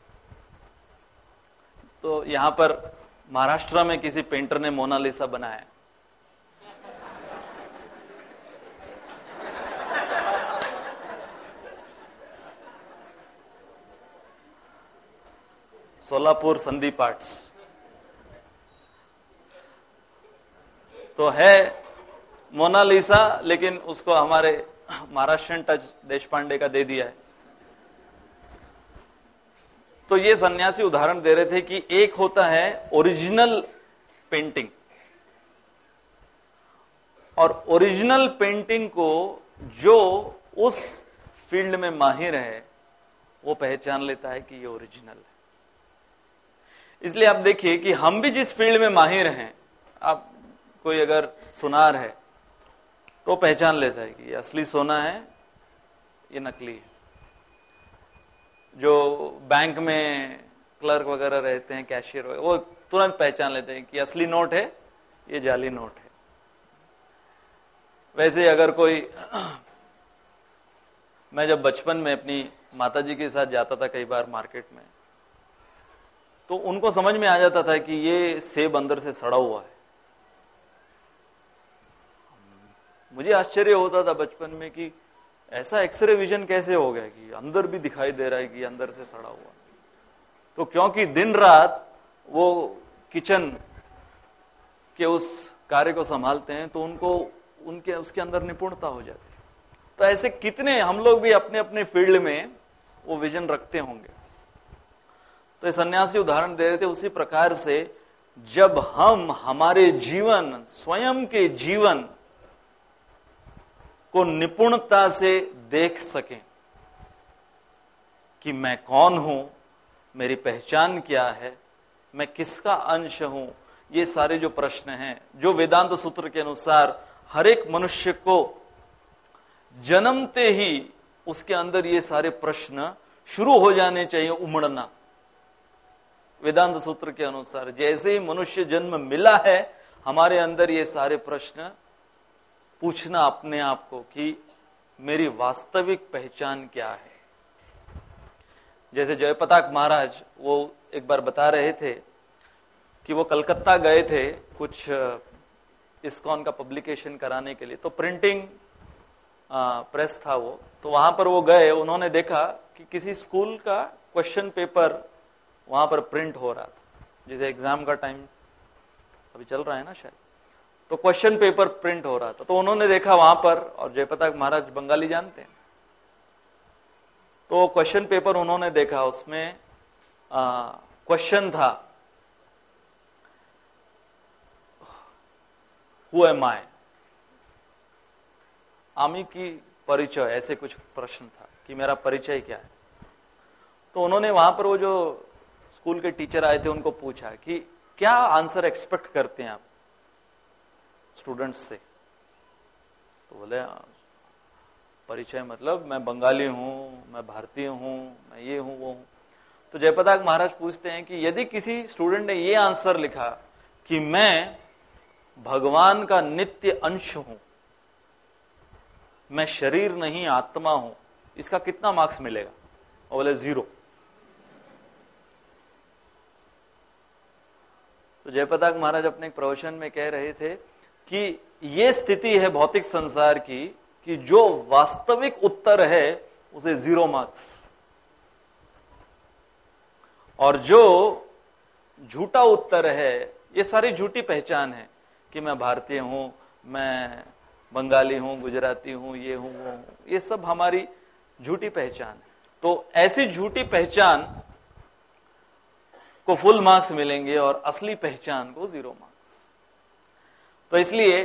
तो यहां पर महाराष्ट्र में किसी पेंटर ने मोनालिसा बनाया, सोलापुर संदीप आर्ट्स। तो है मोनालिसा, लेकिन उसको हमारे महाराष्ट्रियन टच देशपांडे का दे दिया है। तो ये सन्यासी उदाहरण दे रहे थे कि एक होता है ओरिजिनल पेंटिंग, और ओरिजिनल पेंटिंग को जो उस फील्ड में माहिर है वो पहचान लेता है कि ये ओरिजिनल है। इसलिए आप देखिए कि हम भी जिस फील्ड में माहिर हैं, आप कोई अगर सुनार है तो पहचान लेता है कि ये असली सोना है, ये नकली है। जो बैंक में क्लर्क वगैरह रहते हैं, कैशियर वगैरह, वो तुरंत पहचान लेते हैं कि असली नोट है, ये जाली नोट है। वैसे अगर कोई मैं जब बचपन में अपनी माताजी के साथ जाता था कई बार मार्केट में, तो उनको समझ में आ जाता था कि ये सेब अंदर से सड़ा हुआ है। मुझे आश्चर्य होता था बचपन में कि ऐसा एक्सरे विजन कैसे हो गया कि अंदर भी दिखाई दे रहा है कि अंदर से सड़ा हुआ। तो क्योंकि दिन रात वो किचन के उस कार्य को संभालते हैं, तो उनको उनके उसके अंदर निपुणता हो जाती है। तो ऐसे कितने हम लोग भी अपने अपने फील्ड में वो विजन रखते होंगे। तो ये सन्यासी उदाहरण दे रहे थे, उसी प्रकार से जब हम हमारे जीवन, स्वयं के जीवन को निपुणता से देख सकें कि मैं कौन हूं, मेरी पहचान क्या है, मैं किसका अंश हूं, ये सारे जो प्रश्न हैं, जो वेदांत सूत्र के अनुसार हर एक मनुष्य को जन्मते ही उसके अंदर ये सारे प्रश्न शुरू हो जाने चाहिए उमड़ना। वेदांत सूत्र के अनुसार जैसे ही मनुष्य जन्म मिला है, हमारे अंदर ये सारे प्रश्न पूछना अपने आप को कि मेरी वास्तविक पहचान क्या है। जैसे जयप्रताप महाराज वो एक बार बता रहे थे कि वो कलकत्ता गए थे कुछ इस्कॉन का पब्लिकेशन कराने के लिए, तो प्रिंटिंग प्रेस था वो, तो वहां पर वो गए, उन्होंने देखा कि किसी स्कूल का क्वेश्चन पेपर वहां पर प्रिंट हो रहा था, जैसे एग्जाम का टाइम अभी चल रहा है ना शायद, तो क्वेश्चन पेपर प्रिंट हो रहा था, तो उन्होंने देखा वहां पर, और जयप्रताप महाराज बंगाली जानते हैं, तो क्वेश्चन पेपर उन्होंने देखा, उसमें क्वेश्चन था हु एम आई, आमी की परिचय, ऐसे कुछ प्रश्न था कि मेरा परिचय क्या है। तो उन्होंने वहां पर वो जो स्कूल के टीचर आए थे उनको पूछा कि क्या आंसर एक्सपेक्ट करते हैं आप स्टूडेंट्स से, तो बोले परिचय मतलब मैं बंगाली हूं, मैं भारतीय हूं, मैं ये हूं वो हूं। तो जयप्रताप महाराज पूछते हैं कि यदि किसी स्टूडेंट ने ये आंसर लिखा कि मैं भगवान का नित्य अंश हूं, मैं शरीर नहीं आत्मा हूं, इसका कितना मार्क्स मिलेगा? और बोले जीरो। तो जयप्रताप महाराज अपने एक प्रवचन में कह रहे थे कि ये स्थिति है भौतिक संसार की कि जो वास्तविक उत्तर है उसे जीरो मार्क्स, और जो झूठा उत्तर है ये सारी झूठी पहचान है कि मैं भारतीय हूं, मैं बंगाली हूं, गुजराती हूं, ये हूं वो हूं, ये सब हमारी झूठी पहचान है। तो ऐसी झूठी पहचान को फुल मार्क्स मिलेंगे और असली पहचान को जीरो मार्क्स। तो इसलिए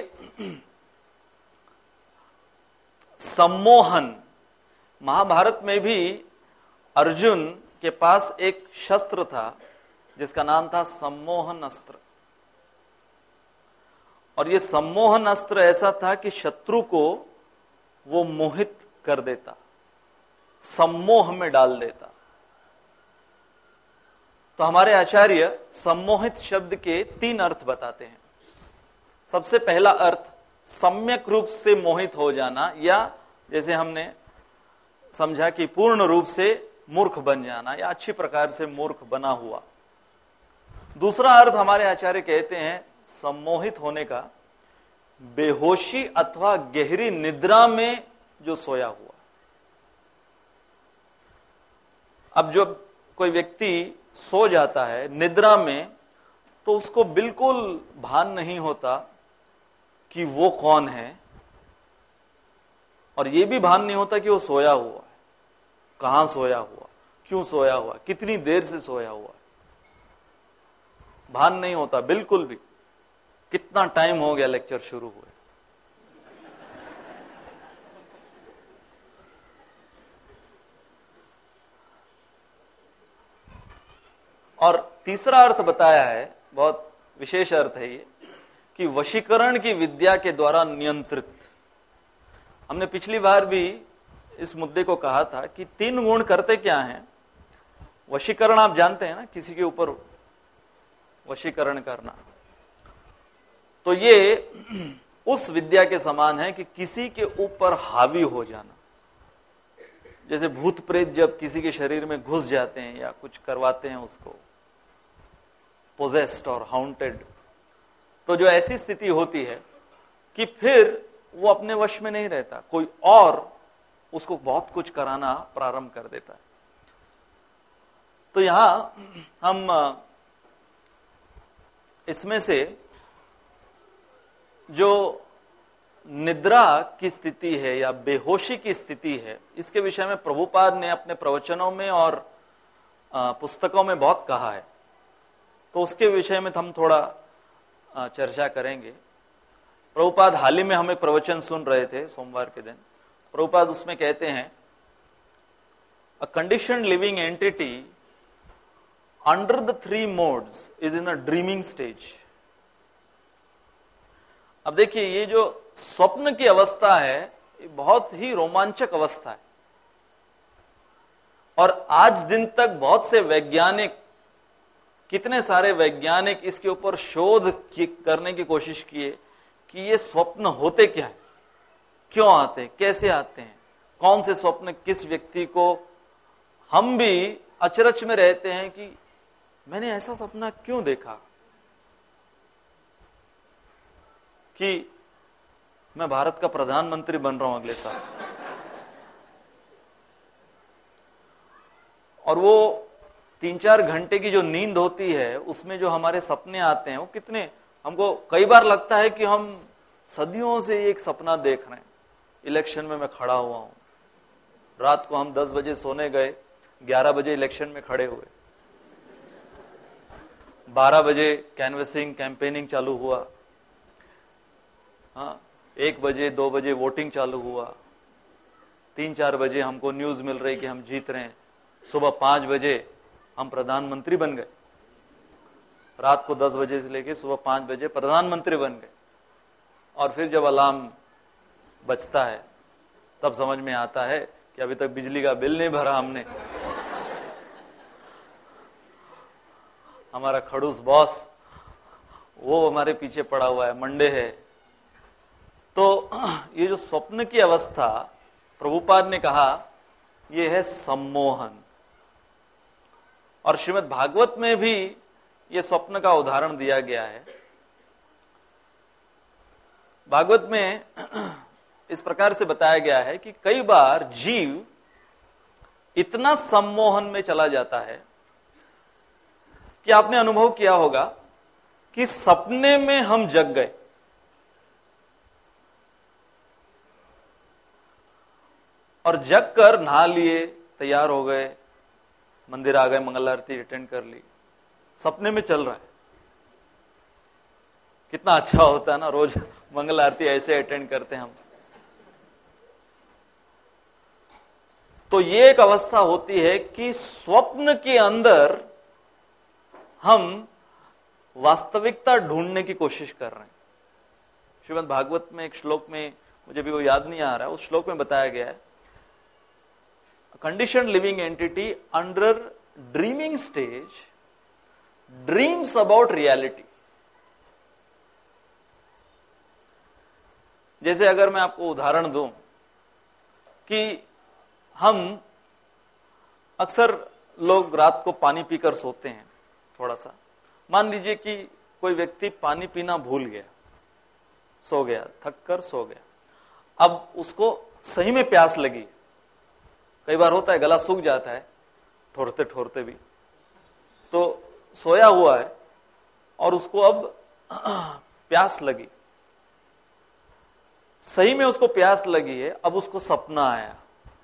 सम्मोहन, महाभारत में भी अर्जुन के पास एक शस्त्र था जिसका नाम था सम्मोहन अस्त्र, और ये सम्मोहन अस्त्र ऐसा था कि शत्रु को वो मोहित कर देता, सम्मोह में डाल देता। तो हमारे आचार्य सम्मोहित शब्द के तीन अर्थ बताते हैं। सबसे पहला अर्थ सम्यक रूप से मोहित हो जाना, या जैसे हमने समझा कि पूर्ण रूप से मूर्ख बन जाना, या अच्छी प्रकार से मूर्ख बना हुआ। दूसरा अर्थ हमारे आचार्य कहते हैं सम्मोहित होने का, बेहोशी अथवा गहरी निद्रा में जो सोया हुआ। अब जब कोई व्यक्ति सो जाता है निद्रा में, तो उसको बिल्कुल भान नहीं होता कि वो कौन है, और ये भी भान नहीं होता कि वो सोया हुआ है, कहां सोया हुआ, क्यों सोया हुआ, कितनी देर से सोया हुआ है, भान नहीं होता बिल्कुल भी। कितना टाइम हो गया लेक्चर शुरू हुए। और तीसरा अर्थ बताया है, बहुत विशेष अर्थ है ये, कि वशीकरण की विद्या के द्वारा नियंत्रित। हमने पिछली बार भी इस मुद्दे को कहा था कि तीन गुण करते क्या हैं। वशीकरण आप जानते हैं ना, किसी के ऊपर वशीकरण करना, तो ये उस विद्या के समान है कि किसी के ऊपर हावी हो जाना। जैसे भूत प्रेत जब किसी के शरीर में घुस जाते हैं या कुछ करवाते हैं उसको, पोजेस्ड और हाउंटेड, तो जो ऐसी स्थिति होती है कि फिर वो अपने वश में नहीं रहता, कोई और उसको बहुत कुछ कराना प्रारंभ कर देता है। तो यहां हम इसमें से जो निद्रा की स्थिति है या बेहोशी की स्थिति है, इसके विषय में प्रभुपाद ने अपने प्रवचनों में और पुस्तकों में बहुत कहा है, तो उसके विषय में हम थोड़ा चर्चा करेंगे। प्रभुपाद हाल ही में हम एक प्रवचन सुन रहे थे सोमवार के दिन। प्रभुपाद उसमें कहते हैं, a conditioned living entity under the three modes is in a dreaming stage. अब देखिए, ये जो स्वप्न की अवस्था है, ये बहुत ही रोमांचक अवस्था है, और आज दिन तक बहुत से वैज्ञानिक, कितने सारे वैज्ञानिक इसके ऊपर शोध करने की कोशिश किए कि ये स्वप्न होते क्या है, क्यों आते हैं, कैसे आते हैं, कौन से स्वप्न किस व्यक्ति को, हम भी अचरज में रहते हैं कि मैंने ऐसा सपना क्यों देखा कि मैं भारत का प्रधानमंत्री बन रहा हूं अगले साल। और वो तीन चार घंटे की जो नींद होती है उसमें जो हमारे सपने आते हैं वो कितने, हमको कई बार लगता है कि हम सदियों से एक सपना देख रहे हैं। इलेक्शन में मैं खड़ा हुआ हूं, रात को हम दस बजे सोने गए, ग्यारह बजे इलेक्शन में खड़े हुए, बारह बजे कैनवसिंग कैंपेनिंग चालू हुआ, हाँ एक बजे दो बजे वोटिंग चालू हुआ, तीन चार बजे हमको न्यूज मिल रही कि हम जीत रहे हैं, सुबह पांच बजे हम प्रधानमंत्री बन गए, रात को दस बजे से लेके सुबह पांच बजे प्रधानमंत्री बन गए। और फिर जब अलार्म बजता है तब समझ में आता है कि अभी तक बिजली का बिल नहीं भरा हमने, हमारा खड़ूस बॉस वो हमारे पीछे पड़ा हुआ है, मंडे है। तो ये जो स्वप्न की अवस्था, प्रभुपाद ने कहा ये है सम्मोहन। और श्रीमद् भागवत में भी ये स्वप्न का उदाहरण दिया गया है। भागवत में इस प्रकार से बताया गया है कि कई बार जीव इतना सम्मोहन में चला जाता है कि आपने अनुभव किया होगा कि सपने में हम जग गए, और जग कर नहा लिए, तैयार हो गए, मंदिर आ गए, मंगल आरती अटेंड कर ली, सपने में चल रहा है। कितना अच्छा होता है ना, रोज मंगल आरती ऐसे अटेंड करते हैं हम। तो ये एक अवस्था होती है कि स्वप्न के अंदर हम वास्तविकता ढूंढने की कोशिश कर रहे हैं। श्रीमद् भागवत में एक श्लोक में, मुझे भी वो याद नहीं आ रहा, उस श्लोक में बताया गया है, conditioned living entity under dreaming stage dreams about reality। जैसे अगर मैं आपको उदाहरण दूं कि हम अक्सर लोग रात को पानी पीकर सोते हैं, थोड़ा सा मान लीजिए कि कोई व्यक्ति पानी पीना भूल गया, सो गया, थक कर सो गया, अब उसको सही में प्यास लगी। कई बार होता है गला सूख जाता है ठोरते ठोरते भी, तो सोया हुआ है और उसको अब प्यास लगी, सही में उसको प्यास लगी है। अब उसको सपना आया,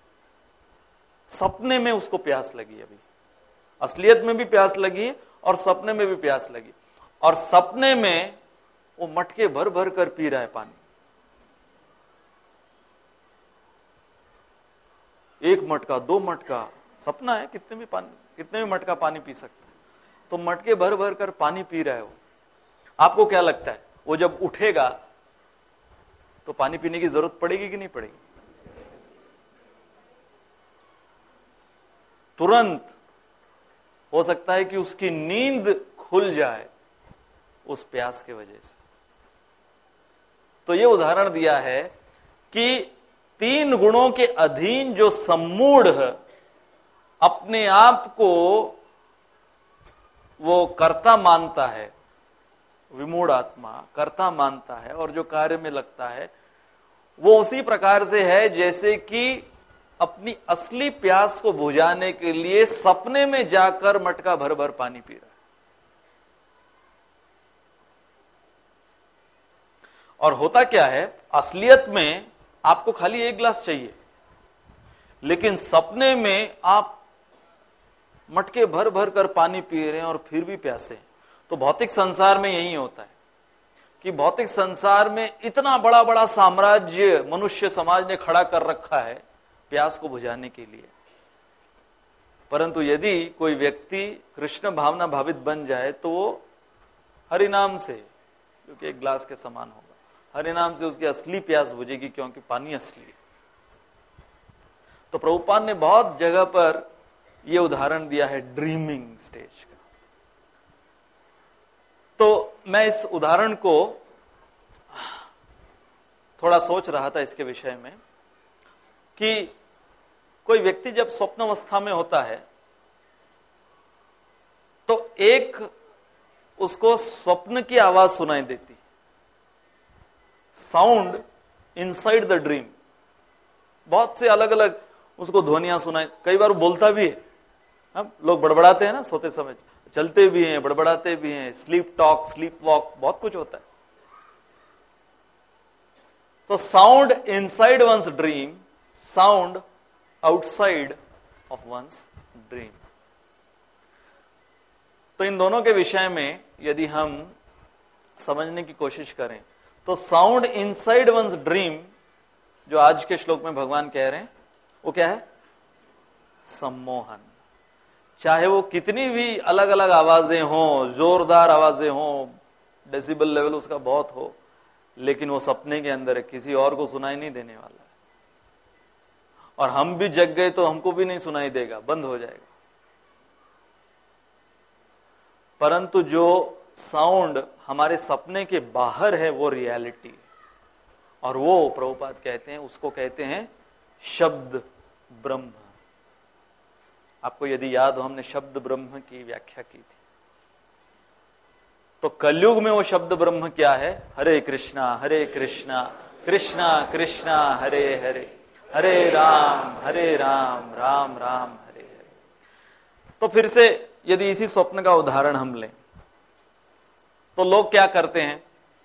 सपने में उसको प्यास लगी, अभी असलियत में भी प्यास लगी और सपने में भी प्यास लगी, और सपने में वो मटके भर भर कर पी रहा है पानी, एक मटका, दो मटका, सपना है, कितने भी पानी, कितने भी मटका पानी पी सकता है। तो मटके भर भर कर पानी पी रहा है वो। आपको क्या लगता है, वो जब उठेगा तो पानी पीने की जरूरत पड़ेगी कि नहीं पड़ेगी? तुरंत हो सकता है कि उसकी नींद खुल जाए उस प्यास के वजह से। तो ये उदाहरण दिया है कि तीन गुणों के अधीन जो सम्मूढ़ अपने आप को वो कर्ता मानता है, विमूढ़ आत्मा कर्ता मानता है और जो कार्य में लगता है, वो उसी प्रकार से है जैसे कि अपनी असली प्यास को बुझाने के लिए सपने में जाकर मटका भर भर पानी पी रहा है। और होता क्या है, असलियत में आपको खाली एक गिलास चाहिए, लेकिन सपने में आप मटके भर भर कर पानी पी रहे हैं और फिर भी प्यासे हैं। तो भौतिक संसार में यही होता है कि भौतिक संसार में इतना बड़ा बड़ा साम्राज्य मनुष्य समाज ने खड़ा कर रखा है प्यास को बुझाने के लिए, परंतु यदि कोई व्यक्ति कृष्ण भावना भावित बन जाए तो वो हरिनाम से, क्योंकि एक ग्लास के समान होगा, हरिनाम से उसकी असली प्यास बुझेगी, क्योंकि पानी असली है। तो प्रभुपाद ने बहुत जगह पर यह उदाहरण दिया है ड्रीमिंग स्टेज का। तो मैं इस उदाहरण को थोड़ा सोच रहा था इसके विषय में कि कोई व्यक्ति जब स्वप्न अवस्था में होता है तो एक उसको स्वप्न की आवाज सुनाई देती, साउंड इनसाइड द ड्रीम। बहुत से अलग अलग उसको ध्वनियां सुनाई, कई बार बोलता भी है। हम लोग बड़बड़ाते हैं ना सोते समय, चलते भी हैं, बड़बड़ाते भी हैं, स्लीप टॉक, स्लीप वॉक, बहुत कुछ होता है। तो sound inside one's dream, sound outside of one's dream. तो इन दोनों के विषय में यदि हम समझने की कोशिश करें तो साउंड इनसाइड वंस ड्रीम जो आज के श्लोक में भगवान कह रहे हैं वो क्या है? सम्मोहन। चाहे वो कितनी भी अलग अलग आवाजें हों, जोरदार आवाजें हों, डेसिबल लेवल उसका बहुत हो, लेकिन वो सपने के अंदर है, किसी और को सुनाई नहीं देने वाला है। और हम भी जग गए तो हमको भी नहीं सुनाई देगा, बंद हो जाएगा। परंतु जो साउंड हमारे सपने के बाहर है वो रियलिटी है, और वो प्रभुपाद कहते हैं, उसको कहते हैं शब्द ब्रह्म। आपको यदि याद हो, हमने शब्द ब्रह्म की व्याख्या की थी। तो कलयुग में वो शब्द ब्रह्म क्या है? हरे कृष्णा हरे कृष्णा कृष्णा कृष्णा हरे हरे, हरे राम हरे राम राम राम हरे हरे। तो फिर से यदि इसी स्वप्न का उदाहरण हम लें तो लोग क्या करते हैं,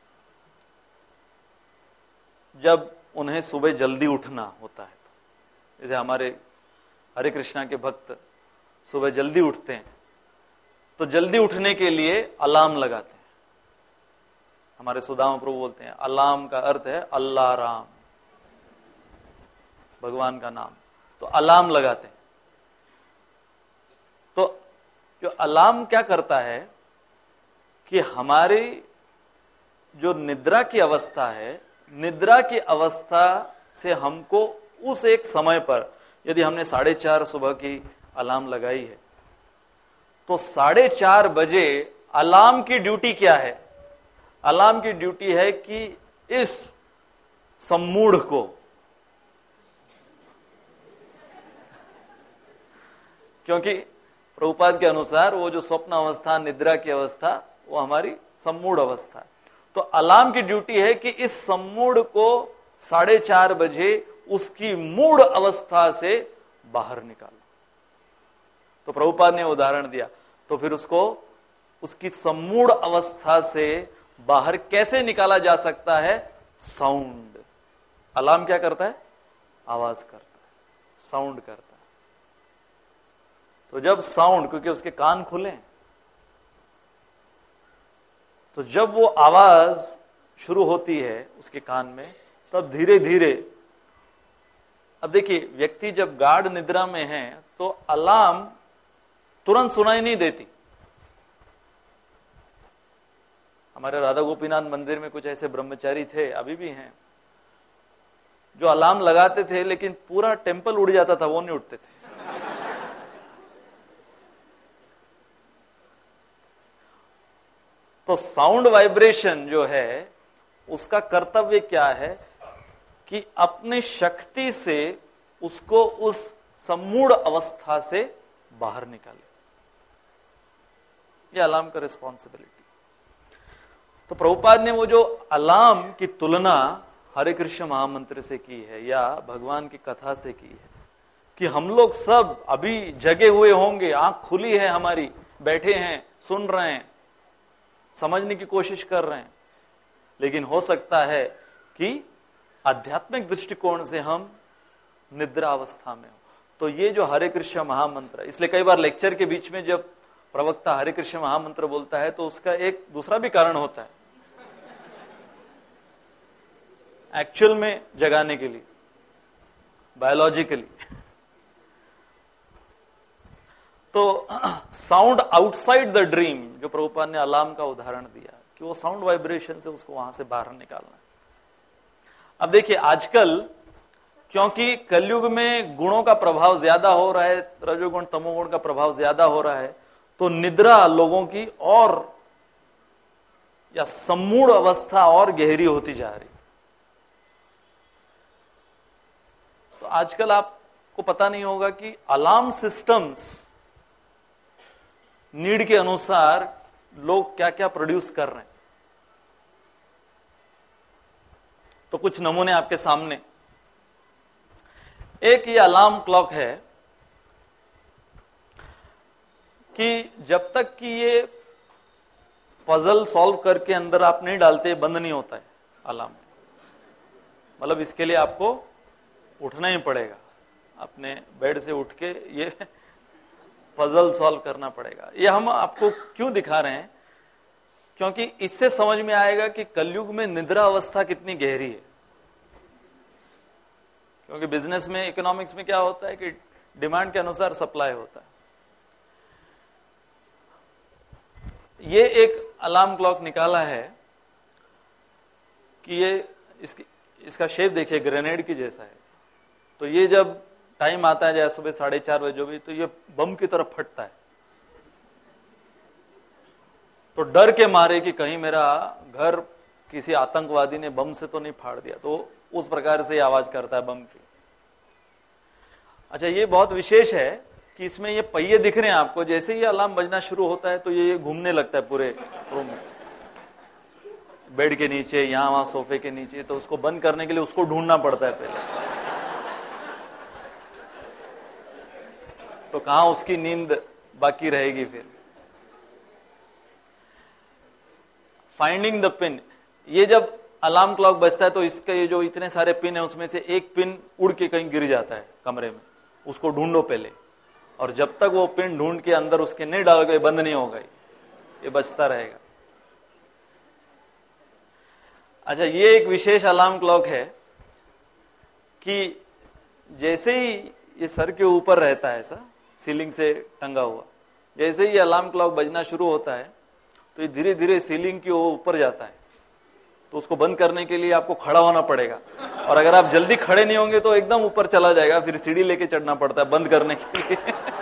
जब उन्हें सुबह जल्दी उठना होता है, जैसे हमारे हरे कृष्णा के भक्त सुबह जल्दी उठते हैं, तो जल्दी उठने के लिए अलार्म लगाते हैं। हमारे सुदामा प्रभु बोलते हैं अलार्म का अर्थ है अल्लाह राम, भगवान का नाम। तो अलार्म लगाते हैं। तो जो अलार्म क्या करता है कि हमारी जो निद्रा की अवस्था है, निद्रा की अवस्था से हमको उस एक समय पर, यदि हमने साढ़े चार सुबह की अलार्म लगाई है, तो साढ़े चार बजे अलार्म की ड्यूटी क्या है? अलार्म की ड्यूटी है कि इस सम्मूढ़ को, क्योंकि प्रभुपाद के अनुसार वो जो स्वप्न अवस्था, निद्रा की अवस्था, वो हमारी सम्मूढ़ अवस्था है। तो अलार्म की ड्यूटी है कि इस सम्मूढ़ को साढ़े चार बजे उसकी मूढ़ अवस्था से बाहर निकालो। तो प्रभुपाद ने उदाहरण दिया, तो फिर उसको उसकी सम्मूढ़ अवस्था से बाहर कैसे निकाला जा सकता है? साउंड। अलार्म क्या करता है? आवाज करता है, साउंड करता है। तो जब साउंड, क्योंकि उसके कान खुले, तो जब वो आवाज शुरू होती है उसके कान में, तब धीरे धीरे, अब देखिए व्यक्ति जब गाढ़ निद्रा में है तो अलार्म तुरंत सुनाई नहीं देती। हमारे राधा गोपीनाथ मंदिर में कुछ ऐसे ब्रह्मचारी थे, अभी भी हैं, जो अलार्म लगाते थे लेकिन पूरा टेम्पल उड़ जाता था, वो नहीं उठते थे। तो साउंड वाइब्रेशन जो है उसका कर्तव्य क्या है कि अपनी शक्ति से उसको उस सम्मूढ़ अवस्था से बाहर निकाले। ये अलार्म का रिस्पॉन्सिबिलिटी। तो प्रभुपाद ने वो जो अलार्म की तुलना हरे कृष्ण महामंत्र से की है या भगवान की कथा से की है, कि हम लोग सब अभी जगे हुए होंगे, आंख खुली है हमारी, बैठे हैं, सुन रहे हैं, समझने की कोशिश कर रहे हैं, लेकिन हो सकता है कि आध्यात्मिक दृष्टिकोण से हम निद्रा अवस्था में हो। तो ये जो हरे कृष्ण महामंत्र, इसलिए कई बार लेक्चर के बीच में जब प्रवक्ता हरे कृष्ण महामंत्र बोलता है तो उसका एक दूसरा भी कारण होता है, एक्चुअल में जगाने के लिए, बायोलॉजिकली। तो साउंड आउटसाइड द ड्रीम, जो प्रभुपाद ने अलार्म का उदाहरण दिया कि वो साउंड वाइब्रेशन से उसको वहां से बाहर निकालना है। अब देखिए आजकल क्योंकि कलयुग में गुणों का प्रभाव ज्यादा हो रहा है, रजोगुण तमोगुण का प्रभाव ज्यादा हो रहा है, तो निद्रा लोगों की और या सम्मूढ़ अवस्था और गहरी होती जा रही। तो आजकल आपको पता नहीं होगा कि अलार्म सिस्टम्स नीड के अनुसार लोग क्या क्या प्रोड्यूस कर रहे हैं। तो कुछ नमूने आपके सामने। एक ये अलार्म क्लॉक है कि जब तक कि ये पजल सॉल्व करके अंदर आप नहीं डालते बंद नहीं होता है अलार्म। मतलब इसके लिए आपको उठना ही पड़ेगा, अपने बेड से उठ के ये पजल सॉल्व करना पड़ेगा। ये हम आपको क्यों दिखा रहे हैं, क्योंकि इससे समझ में आएगा कि कलयुग में निद्रा अवस्था कितनी गहरी है। क्योंकि बिजनेस में, इकोनॉमिक्स में क्या होता है कि डिमांड के अनुसार सप्लाई होता है। ये एक अलार्म क्लॉक निकाला है कि ये इसकी इसका शेप देखिए ग्रेनेड की जैसा है। तो ये जब टाइम आता है जैसे सुबह साढ़े चार बजे भी, तो ये बम की तरफ फटता है। तो डर के मारे कि कहीं मेरा घर किसी आतंकवादी ने बम से तो नहीं फाड़ दिया, तो उस प्रकार से आवाज करता है बम की। अच्छा, ये बहुत विशेष है कि इसमें ये पहिए दिख रहे हैं आपको। जैसे ही अलार्म बजना शुरू होता है तो ये घूमने लगता है पूरे रूम में, बेड के नीचे, यहां वहां सोफे के नीचे। तो उसको बंद करने के लिए उसको ढूंढना पड़ता है पहले। तो कहां उसकी नींद बाकी रहेगी फिर। फाइंडिंग द पिन, ये जब अलार्म क्लॉक बजता है तो इसके ये जो इतने सारे पिन है उसमें से एक पिन उड़ के कहीं गिर जाता है कमरे में, उसको ढूंढो पहले। और जब तक वो पिन ढूंढ के अंदर उसके नहीं डालोगे बंद नहीं होगा, ये बजता रहेगा। अच्छा, ये एक विशेष अलार्म क्लॉक है कि जैसे ही ये सर के ऊपर रहता है, ऐसा सीलिंग से टंगा हुआ, जैसे ही अलार्म क्लॉक बजना शुरू होता है तो ये धीरे धीरे सीलिंग की ओर ऊपर जाता है। तो उसको बंद करने के लिए आपको खड़ा होना पड़ेगा, और अगर आप जल्दी खड़े नहीं होंगे तो एकदम ऊपर चला जाएगा, फिर सीढ़ी लेके चढ़ना पड़ता है बंद करने के लिए।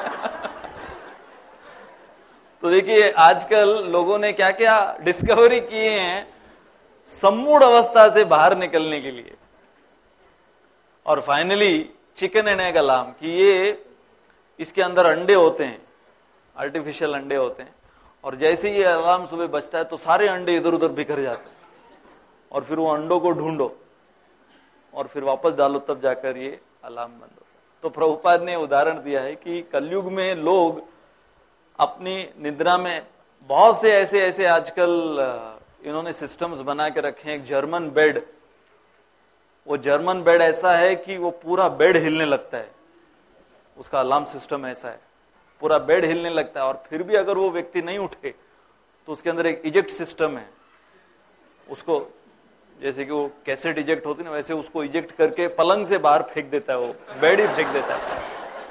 तो देखिए आजकल लोगों ने क्या क्या डिस्कवरी किए हैं सम्मूढ़ अवस्था से बाहर निकलने के लिए। और finally chicken and egg alarm, कि ये इसके अंदर अंडे होते हैं, आर्टिफिशियल अंडे होते हैं, और जैसे ही ये अलार्म सुबह बजता है तो सारे अंडे इधर उधर बिखर जाते हैं, और फिर वो अंडों को ढूंढो और फिर वापस डालो, तब जाकर ये अलार्म बंद होता है। तो प्रभुपाद ने उदाहरण दिया है कि कलयुग में लोग अपनी निद्रा में बहुत से ऐसे ऐसे आजकल इन्होंने सिस्टम्स बना के रखे हैं। एक जर्मन बेड, वो जर्मन बेड ऐसा है कि वो पूरा बेड हिलने लगता है, उसका अलार्म सिस्टम ऐसा है, पूरा बेड हिलने लगता है। और फिर भी अगर वो व्यक्ति नहीं उठे तो उसके अंदर एक इजेक्ट सिस्टम है, उसको जैसे कि वो कैसेट इजेक्ट होती है ना, वैसे उसको इजेक्ट करके पलंग से बाहर फेंक देता है, वो बेड ही फेंक देता है।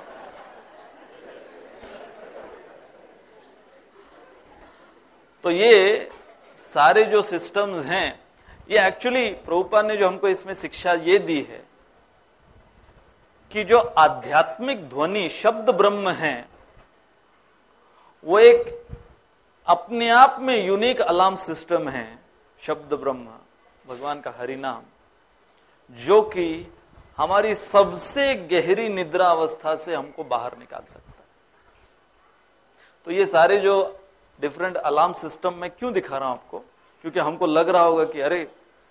तो ये सारे जो सिस्टम्स हैं, ये एक्चुअली प्रभुपाद ने जो हमको इसमें शिक्षा ये दी है कि जो आध्यात्मिक ध्वनि शब्द ब्रह्म है, वो एक अपने आप में यूनिक अलार्म सिस्टम है। शब्द ब्रह्म, भगवान का हरि नाम, जो कि हमारी सबसे गहरी निद्रा अवस्था से हमको बाहर निकाल सकता है। तो ये सारे जो डिफरेंट अलार्म सिस्टम मैं क्यों दिखा रहा हूं आपको, क्योंकि हमको लग रहा होगा कि अरे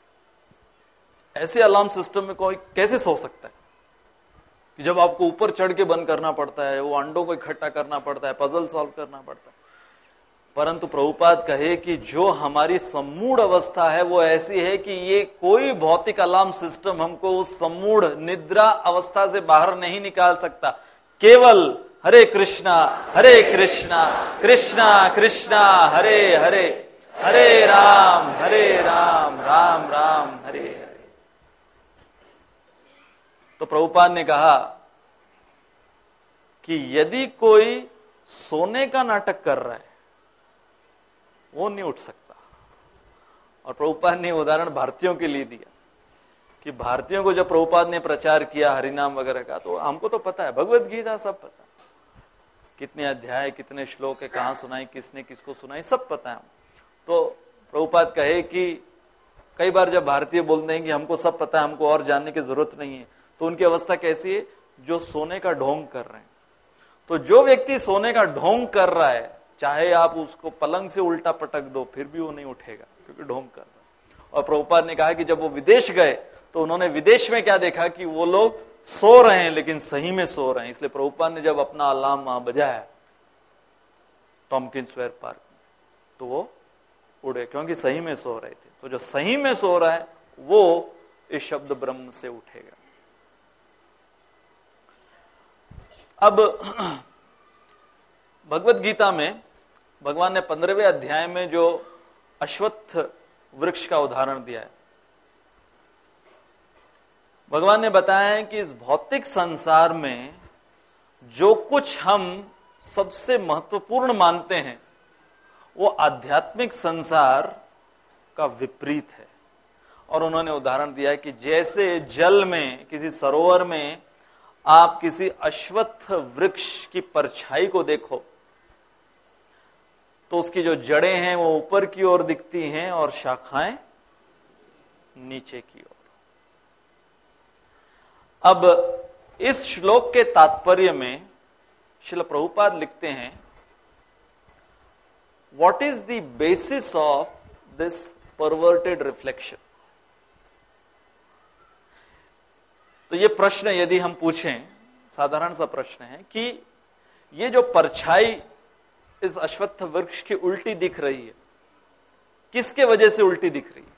ऐसे अलार्म सिस्टम में कोई कैसे सो सकता है, कि जब आपको ऊपर चढ़ के बंद करना पड़ता है, वो अंडों को इकट्ठा करना पड़ता है, पजल सॉल्व करना पड़ता है। परंतु प्रभुपाद कहे कि जो हमारी सम्मूढ़ अवस्था है वो ऐसी है कि ये कोई भौतिक अलार्म सिस्टम हमको उस सम्मूढ़ निद्रा अवस्था से बाहर नहीं निकाल सकता। केवल हरे कृष्णा हरे कृष्णा कृष्णा कृष्णा हरे हरे, हरे राम हरे राम राम राम हरे हरे। तो प्रभुपाद ने कहा कि यदि कोई सोने का नाटक कर रहा है वो नहीं उठ सकता। और प्रभुपाद ने उदाहरण भारतीयों के लिए दिया कि भारतीयों को जब प्रभुपाद ने प्रचार किया हरिनाम वगैरह का, तो हमको तो पता है, भगवत गीता सब पता है, कितने अध्याय कितने श्लोक है, कहां सुनाई, किसने किसको सुनाई, सब पता है। तो प्रभुपाद कहे कि कई बार जब भारतीय बोलते हैं कि हमको सब पता है, हमको और जानने की जरूरत नहीं है, तो उनकी अवस्था कैसी है? जो सोने का ढोंग कर रहे हैं। तो जो व्यक्ति सोने का ढोंग कर रहा है, चाहे आप उसको पलंग से उल्टा पटक दो फिर भी वो नहीं उठेगा, क्योंकि ढोंग कर रहा है। और प्रभुपाद ने कहा कि जब वो विदेश गए तो उन्होंने विदेश में क्या देखा कि वो लोग सो रहे हैं लेकिन सही में सो रहे हैं। इसलिए प्रभुपाद ने जब अपना अलार्म वहां बजाया टॉमकिंसवेयर पार्क में, तो वो उड़े, क्योंकि सही में सो रहे थे। तो जो सही में सो रहा है वो इस शब्द ब्रह्म से उठेगा। अब भगवत गीता में भगवान ने पंद्रहवें अध्याय में जो अश्वत्थ वृक्ष का उदाहरण दिया है, भगवान ने बताया है कि इस भौतिक संसार में जो कुछ हम सबसे महत्वपूर्ण मानते हैं वो आध्यात्मिक संसार का विपरीत है। और उन्होंने उदाहरण दिया है कि जैसे जल में, किसी सरोवर में आप किसी अश्वत्थ वृक्ष की परछाई को देखो तो उसकी जो जड़ें हैं वो ऊपर की ओर दिखती हैं और शाखाएं नीचे की ओर। अब इस श्लोक के तात्पर्य में श्रील प्रभुपाद लिखते हैं, what is the basis of this perverted reflection. तो ये प्रश्न यदि हम पूछें, साधारण सा प्रश्न है कि ये जो परछाई इस अश्वत्थ वृक्ष की उल्टी दिख रही है, किसके वजह से उल्टी दिख रही है?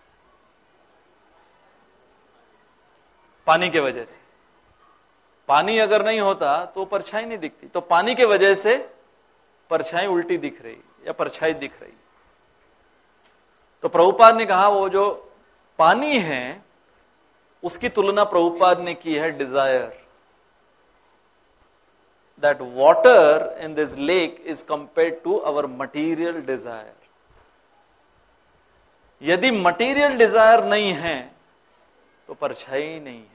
पानी के वजह से। पानी अगर नहीं होता तो परछाई नहीं दिखती, तो पानी के वजह से परछाई उल्टी दिख रही या परछाई दिख रही। तो प्रभुपाद ने कहा वो जो पानी है उसकी तुलना प्रभुपाद ने की है desire, that water in this lake is compared to our material desire. यदि मटीरियल डिजायर नहीं है तो परछाई नहीं है।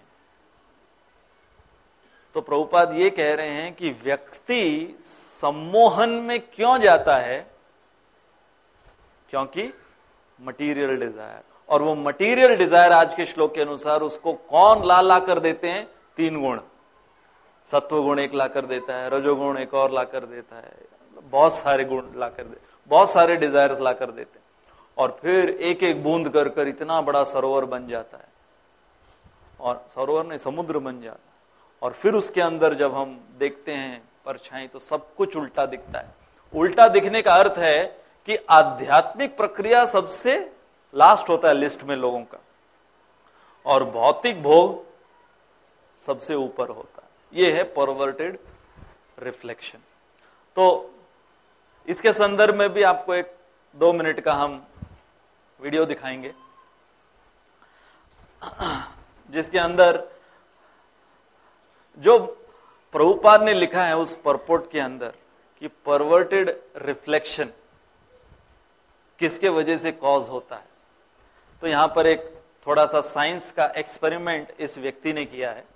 तो प्रभुपाद ये कह रहे हैं कि व्यक्ति सम्मोहन में क्यों जाता है? क्योंकि मटीरियल डिजायर। और वो मटीरियल डिजायर आज के श्लोक के अनुसार उसको कौन ला ला कर देते हैं? तीन गुण। सत्व गुण एक ला कर देता है, रजोगुण एक और ला कर देता है, बहुत सारे गुण ला कर दे, बहुत सारे डिजायर्स ला कर देते हैं। और फिर एक एक बूंद कर कर इतना बड़ा सरोवर बन जाता है, और सरोवर नहीं समुद्र बन जाता है। और फिर उसके अंदर जब हम देखते हैं परछाई तो सब कुछ उल्टा दिखता है। उल्टा दिखने का अर्थ है कि आध्यात्मिक प्रक्रिया सबसे लास्ट होता है लिस्ट में लोगों का, और भौतिक भोग सबसे ऊपर होता है। यह है परवर्टेड रिफ्लेक्शन। तो इसके संदर्भ में भी आपको एक दो मिनट का हम वीडियो दिखाएंगे, जिसके अंदर जो प्रभुपाद ने लिखा है उस परपोर्ट के अंदर कि परवर्टेड रिफ्लेक्शन किसके वजह से कॉज होता है। तो यहां पर एक थोड़ा सा साइंस का एक्सपेरिमेंट इस व्यक्ति ने किया है।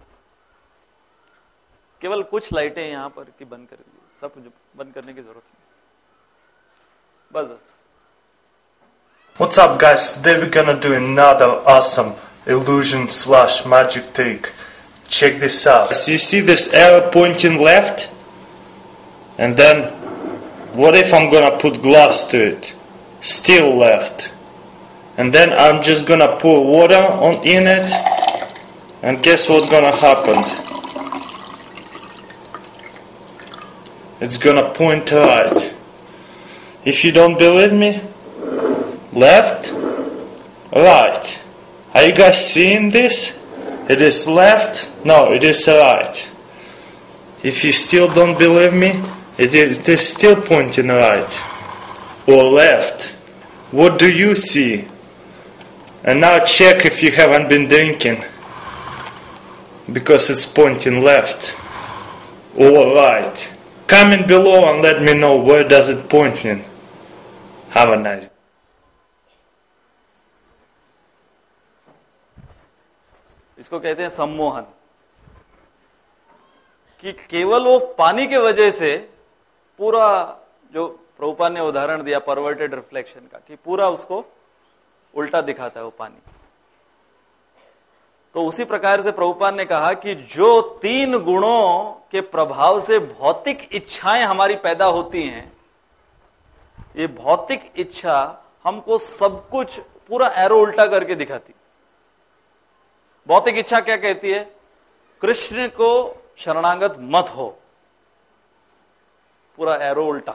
केवल कुछ लाइटें यहां पर की बंद कर दी, सब बंद करने की जरूरत नहीं, बस बस। What's up guys, today we're gonna do another awesome illusion slash magic trick. Check this out. So you see this arrow pointing left? And then, what if I'm gonna put glass to it? Still left. And then I'm just gonna pour water on in it, and guess what's gonna happen? It's gonna point right. If you don't believe me, left, right. Are you guys seeing this? It is left, no, it is right. If you still don't believe me, it is, it is still pointing right or left. What do you see? And now check if you haven't been drinking, because it's pointing left or right. Comment below and let me know where does it point in. Have a nice day. इसको कहते हैं सम्मोहन, कि केवल वो पानी के वजह से पूरा, जो प्रभुपाद ने उदाहरण दिया परवर्टेड रिफ्लेक्शन का, कि पूरा उसको उल्टा दिखाता है वो पानी। तो उसी प्रकार से प्रभुपाद ने कहा कि जो तीन गुणों के प्रभाव से भौतिक इच्छाएं हमारी पैदा होती हैं, ये भौतिक इच्छा हमको सब कुछ पूरा एरो उल्टा करके दिखाती। भौतिक इच्छा क्या कहती है? कृष्ण को शरणागत मत हो, पूरा एरो उल्टा।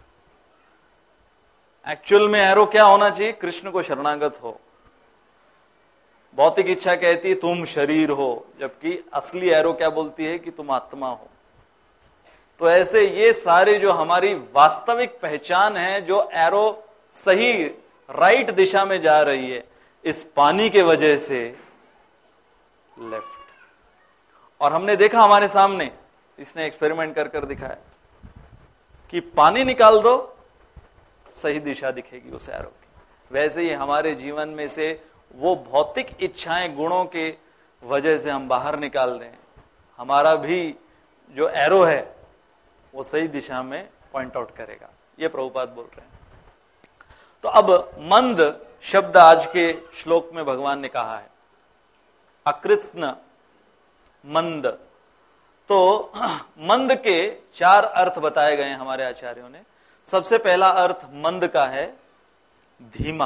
एक्चुअल में एरो क्या होना चाहिए? कृष्ण को शरणागत हो। भौतिक इच्छा कहती है तुम शरीर हो, जबकि असली एरो क्या बोलती है? कि तुम आत्मा हो। तो ऐसे ये सारे जो हमारी वास्तविक पहचान है, जो एरो सही राइट दिशा में जा रही है, इस पानी के वजह से लेफ्ट। और हमने देखा हमारे सामने, इसने एक्सपेरिमेंट कर कर दिखाया कि पानी निकाल दो, सही दिशा दिखेगी उस एरो की। वैसे ही हमारे जीवन में से वो भौतिक इच्छाएं गुणों के वजह से हम बाहर निकाल दें, हमारा भी जो एरो है वो सही दिशा में पॉइंट आउट करेगा। ये प्रभुपाद बोल रहे हैं। तो अब मंद शब्द आज के श्लोक में भगवान ने कहा है, अकृत्स्न मंद। तो मंद के चार अर्थ बताए गए हैं हमारे आचार्यों ने। सबसे पहला अर्थ मंद का है धीमा,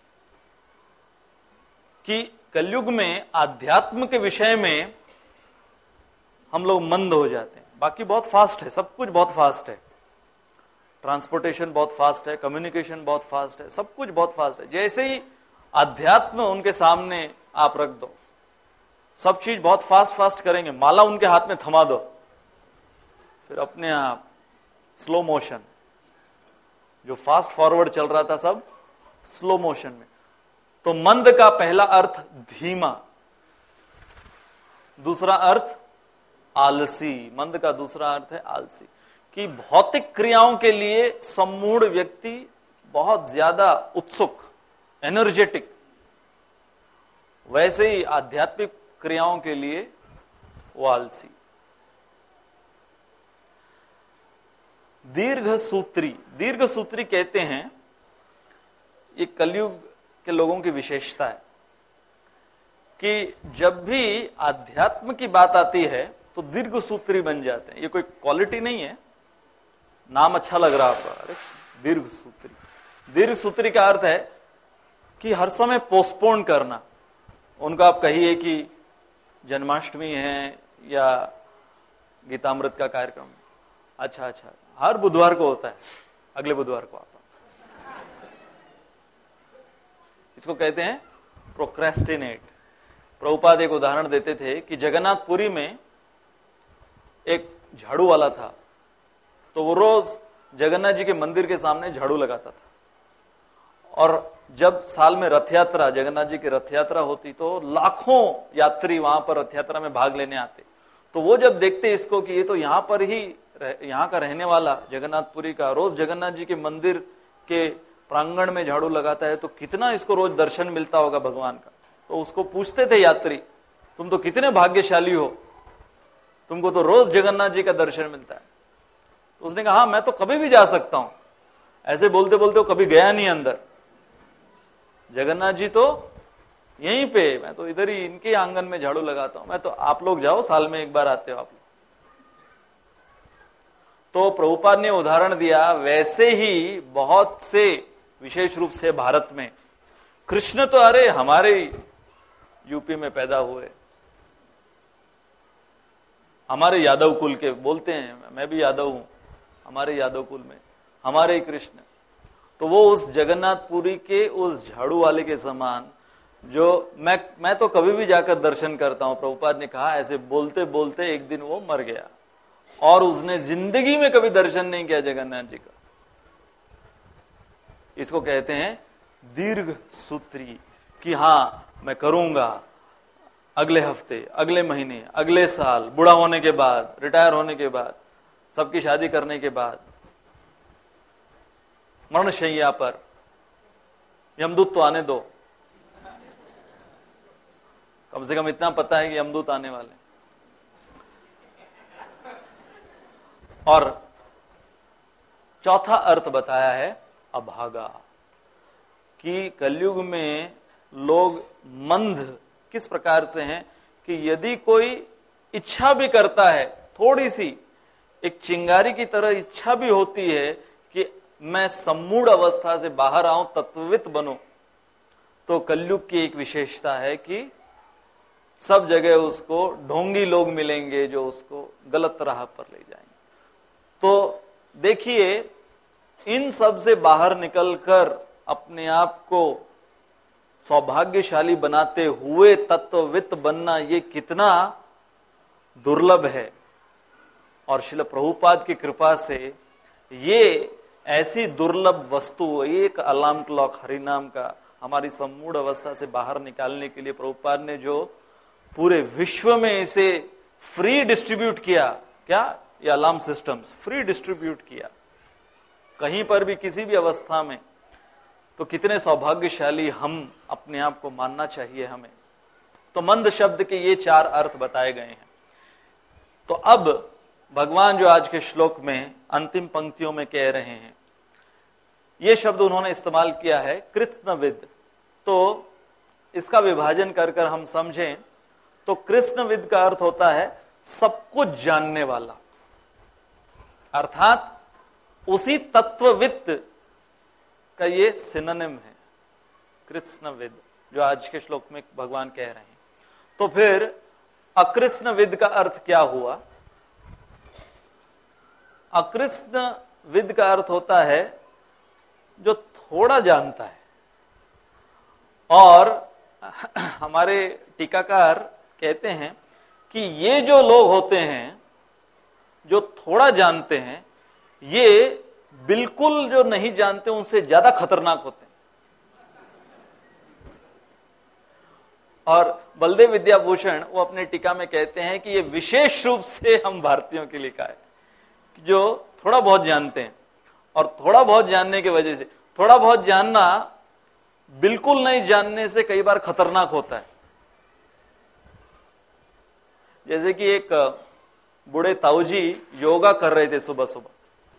कि कलयुग में आध्यात्म के विषय में हम लोग मंद हो जाते हैं। बाकी बहुत फास्ट है, सब कुछ बहुत फास्ट है, ट्रांसपोर्टेशन बहुत फास्ट है, कम्युनिकेशन बहुत फास्ट है, सब कुछ बहुत फास्ट है। जैसे ही अध्यात्म उनके सामने आप रख दो, सब चीज बहुत फास्ट फास्ट करेंगे। माला उनके हाथ में थमा दो, फिर अपने आप स्लो मोशन, जो फास्ट फॉरवर्ड चल रहा था सब स्लो मोशन में। तो मंद का पहला अर्थ धीमा, दूसरा अर्थ आलसी। मंद का दूसरा अर्थ है आलसी, कि भौतिक क्रियाओं के लिए सम्मूढ़ व्यक्ति बहुत ज्यादा उत्सुक, एनर्जेटिक, वैसे ही आध्यात्मिक क्रियाओं के लिए वो आलसी। दीर्घ सूत्री, दीर्घ सूत्री कहते हैं ये कलयुग के लोगों की विशेषता है कि जब भी आध्यात्म की बात आती है तो दीर्घ सूत्री बन जाते हैं। ये कोई क्वालिटी नहीं है, नाम अच्छा लग रहा आपका, अरे दीर्घ सूत्री। दीर्घ सूत्री का अर्थ है कि हर समय पोस्टपोन करना। उनका आप कहिए कि जन्माष्टमी है या गीतामृत का कार्यक्रम, अच्छा अच्छा हर बुधवार को होता है, अगले बुधवार को आता हूं। इसको कहते हैं प्रोक्रेस्टिनेट। प्रभुपाद एक उदाहरण देते थे कि जगन्नाथपुरी में एक झाड़ू वाला था, तो वो रोज जगन्नाथ जी के मंदिर के सामने झाड़ू लगाता था। और जब साल में रथ यात्रा, जगन्नाथ जी की रथ यात्रा होती, तो लाखों यात्री वहां पर रथ यात्रा में भाग लेने आते। तो वो जब देखते इसको कि ये तो यहाँ पर ही, यहाँ का रहने वाला जगन्नाथपुरी का, रोज जगन्नाथ जी के मंदिर के प्रांगण में झाड़ू लगाता है, तो कितना इसको रोज दर्शन मिलता होगा भगवान का। तो उसको पूछते थे यात्री, तुम तो कितने भाग्यशाली हो, तुमको तो रोज जगन्नाथ जी का दर्शन मिलता है। तो उसने कहा हाँ मैं तो कभी भी जा सकता हूं। ऐसे बोलते बोलते वो कभी गया नहीं अंदर। जगन्नाथ जी तो यहीं पे, मैं तो इधर ही इनके आंगन में झाड़ू लगाता हूं। मैं तो, आप लोग जाओ, साल में एक बार आते हो आप लोग। तो प्रभुपाद ने उदाहरण दिया, वैसे ही बहुत से, विशेष रूप से भारत में, कृष्ण तो अरे हमारे यूपी में पैदा हुए, हमारे यादव कुल के, बोलते हैं मैं भी यादव हूं, हमारे यादव कुल में हमारे ही कृष्ण। तो वो उस जगन्नाथपुरी के उस झाड़ू वाले के समान, जो मैं मैं तो कभी भी जाकर दर्शन करता हूं, प्रभुपाद ने कहा। ऐसे बोलते बोलते एक दिन वो मर गया और उसने जिंदगी में कभी दर्शन नहीं किया जगन्नाथ जी का। इसको कहते हैं दीर्घ सूत्री, कि हाँ मैं करूंगा अगले हफ्ते, अगले महीने, अगले साल, बूढ़ा होने के बाद, रिटायर होने के बाद, सबकी शादी करने के बाद, मरणशैया पर, यमदूत तो आने दो, कम से कम इतना पता है कि यमदूत आने वाले। और चौथा अर्थ बताया है अभागा, कि कलयुग में लोग मंद किस प्रकार से हैं कि यदि कोई इच्छा भी करता है, थोड़ी सी एक चिंगारी की तरह इच्छा भी होती है कि मैं सम्मूढ़ अवस्था से बाहर आऊं, तत्ववित बनूं, तो कलयुग की एक विशेषता है कि सब जगह उसको ढोंगी लोग मिलेंगे जो उसको गलत राह पर ले जाएंगे। तो देखिए, इन सब से बाहर निकलकर अपने आप को सौभाग्यशाली बनाते हुए तत्ववित बनना ये कितना दुर्लभ है। और श्रील प्रभुपाद की कृपा से ये ऐसी दुर्लभ वस्तु, एक अलार्म क्लॉक हरिनाम का हमारी सम्मूढ़ अवस्था से बाहर निकालने के लिए प्रभुपाद ने जो पूरे विश्व में इसे फ्री डिस्ट्रीब्यूट किया, क्या ये अलार्म सिस्टम्स फ्री डिस्ट्रीब्यूट किया कहीं पर भी किसी भी अवस्था में, तो कितने सौभाग्यशाली हम अपने आप को मानना चाहिए हमें। तो मंद शब्द के ये चार अर्थ बताए गए हैं। तो अब भगवान जो आज के श्लोक में अंतिम पंक्तियों में कह रहे हैं, ये शब्द उन्होंने इस्तेमाल किया है कृष्णविद। तो इसका विभाजन कर कर हम समझें तो कृष्णविद का अर्थ होता है सब कुछ जानने वाला, अर्थात उसी तत्वविद का ये सिनोनिम है कृष्णविद, जो आज के श्लोक में भगवान कह रहे हैं। तो फिर अकृष्णविद का अर्थ क्या हुआ? अकृष्णविद का अर्थ होता है जो थोड़ा जानता है। और हमारे टीकाकार कहते हैं कि ये जो लोग होते हैं जो थोड़ा जानते हैं, ये बिल्कुल जो नहीं जानते उनसे ज्यादा खतरनाक होते हैं। और बलदेव विद्याभूषण वो अपने टीका में कहते हैं कि ये विशेष रूप से हम भारतीयों के लिए कहा है, जो थोड़ा बहुत जानते हैं। और थोड़ा बहुत जानने की वजह से, थोड़ा बहुत जानना बिल्कुल नहीं जानने से कई बार खतरनाक होता है। जैसे कि एक बूढ़े ताऊजी योगा कर रहे थे सुबह सुबह,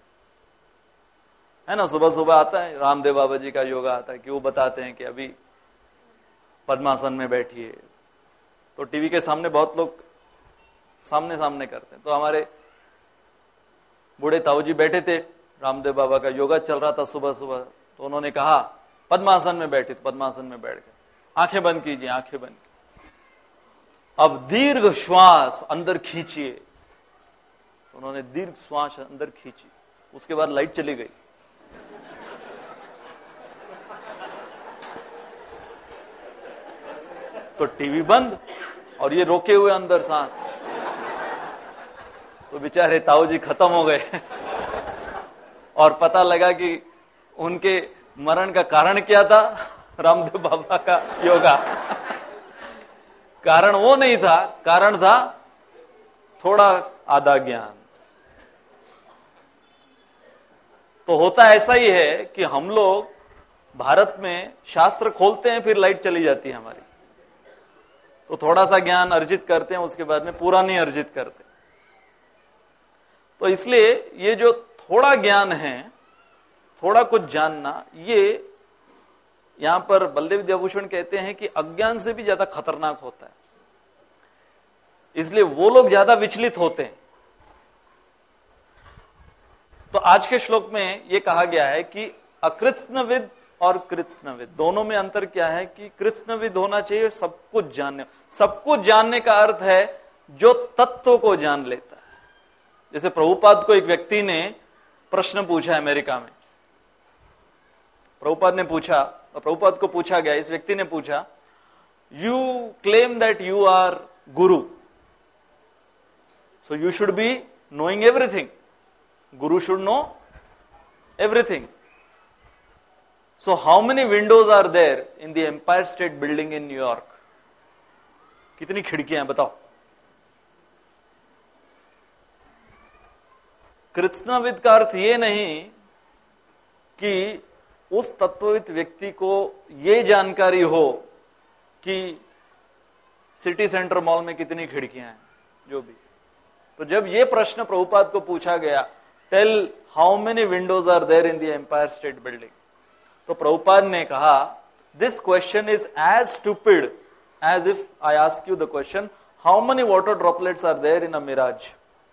है ना, सुबह सुबह आता है रामदेव बाबा जी का योगा आता है कि वो बताते हैं कि अभी पद्मासन में बैठिए। तो टीवी के सामने बहुत लोग सामने सामने करते हैं। तो हमारे बूढ़े ताऊजी बैठे थे, रामदेव बाबा का योगा चल रहा था सुबह सुबह। तो उन्होंने कहा पद्मासन में बैठे, तो पद्मासन में बैठ गए। आंखें बंद कीजिए, आंखें बंद कीजिए, अब दीर्घ श्वास अंदर खींचिए। तो उन्होंने दीर्घ श्वास अंदर खींची, उसके बाद लाइट चली गई। तो टीवी बंद और ये रोके हुए अंदर सांस। तो बेचारे ताऊ जी खत्म हो गए। और पता लगा कि उनके मरण का कारण क्या था? रामदेव बाबा का योगा। कारण वो नहीं था, कारण था थोड़ा आधा ज्ञान। तो होता ऐसा ही है कि हम लोग भारत में शास्त्र खोलते हैं, फिर लाइट चली जाती है हमारी। तो थोड़ा सा ज्ञान अर्जित करते हैं, उसके बाद में पूरा नहीं अर्जित करते। तो इसलिए ये जो थोड़ा ज्ञान है, थोड़ा कुछ जानना, ये यहां पर बलदेव विद्याभूषण कहते हैं कि अज्ञान से भी ज्यादा खतरनाक होता है। इसलिए वो लोग ज्यादा विचलित होते हैं। तो आज के श्लोक में ये कहा गया है कि अकृष्णविद और कृष्णविद दोनों में अंतर क्या है कि कृष्णविद होना चाहिए सब कुछ जानने। सब कुछ जानने का अर्थ है जो तत्व को जान लेता है। जैसे प्रभुपाद को एक व्यक्ति ने प्रश्न पूछा अमेरिका में। प्रभुपाद ने पूछा, प्रभुपाद को पूछा गया, इस व्यक्ति ने पूछा, you claim that you are guru, so you should be knowing everything. Guru should know everything. So how many windows are there in the Empire State Building in New York? कितनी खिड़कियां हैं बताओ? कृष्णविद का अर्थ ये नहीं कि उस तत्वविद व्यक्ति को ये जानकारी हो कि सिटी सेंटर मॉल में कितनी खिड़कियां हैं, जो भी। तो जब ये प्रश्न प्रभुपाद को पूछा गया, tell how many windows are there in the Empire State Building, तो प्रभुपाद ने कहा, this question is as stupid as if I ask you the question, how many water droplets are there in a mirage?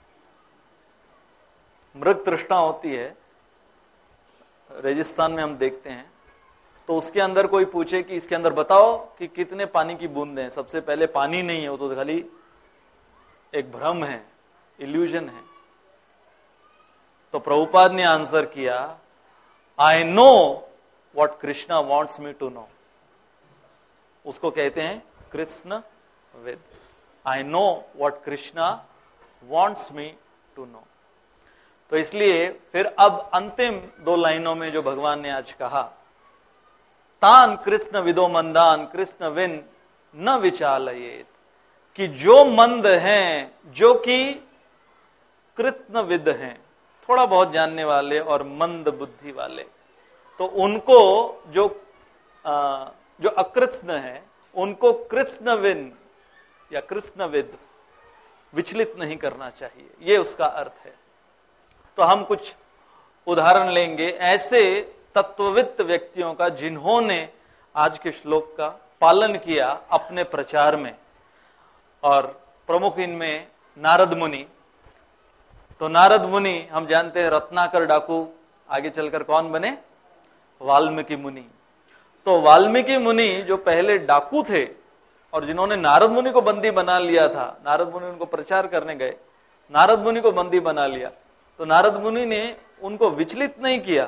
मृग तृष्णा होती है, रेगिस्तान में हम देखते हैं, तो उसके अंदर कोई पूछे कि इसके अंदर बताओ कि कितने पानी की बूंदें हैं, सबसे पहले पानी नहीं है, वो तो खाली एक भ्रम है, इल्यूजन है। तो प्रभुपाद ने आंसर किया, I know what Krishna wants me to know. उसको कहते हैं कृष्ण वेद। I know what Krishna wants me to know. तो इसलिए फिर अब अंतिम दो लाइनों में जो भगवान ने आज कहा, तान कृष्ण विदो मंदान कृष्ण विन न विचालयेत, कि जो मंद हैं, जो कि कृष्ण विद हैं, थोड़ा बहुत जानने वाले और मंद बुद्धि वाले, तो उनको जो आ, जो अकृष्ण है उनको कृष्णविन या कृष्णविद विचलित नहीं करना चाहिए, ये उसका अर्थ है। तो हम कुछ उदाहरण लेंगे ऐसे तत्ववित्त व्यक्तियों का जिन्होंने आज के श्लोक का पालन किया अपने प्रचार में, और प्रमुख इनमें नारद मुनि। तो नारद मुनि हम जानते हैं रत्नाकर डाकू, आगे चलकर कौन बने? वाल्मीकि मुनि। तो वाल्मीकि मुनि जो पहले डाकू थे और जिन्होंने नारद मुनि को बंदी बना लिया था, नारद मुनि उनको प्रचार करने गए, नारद मुनि को बंदी बना लिया, तो नारद मुनि ने उनको विचलित नहीं किया।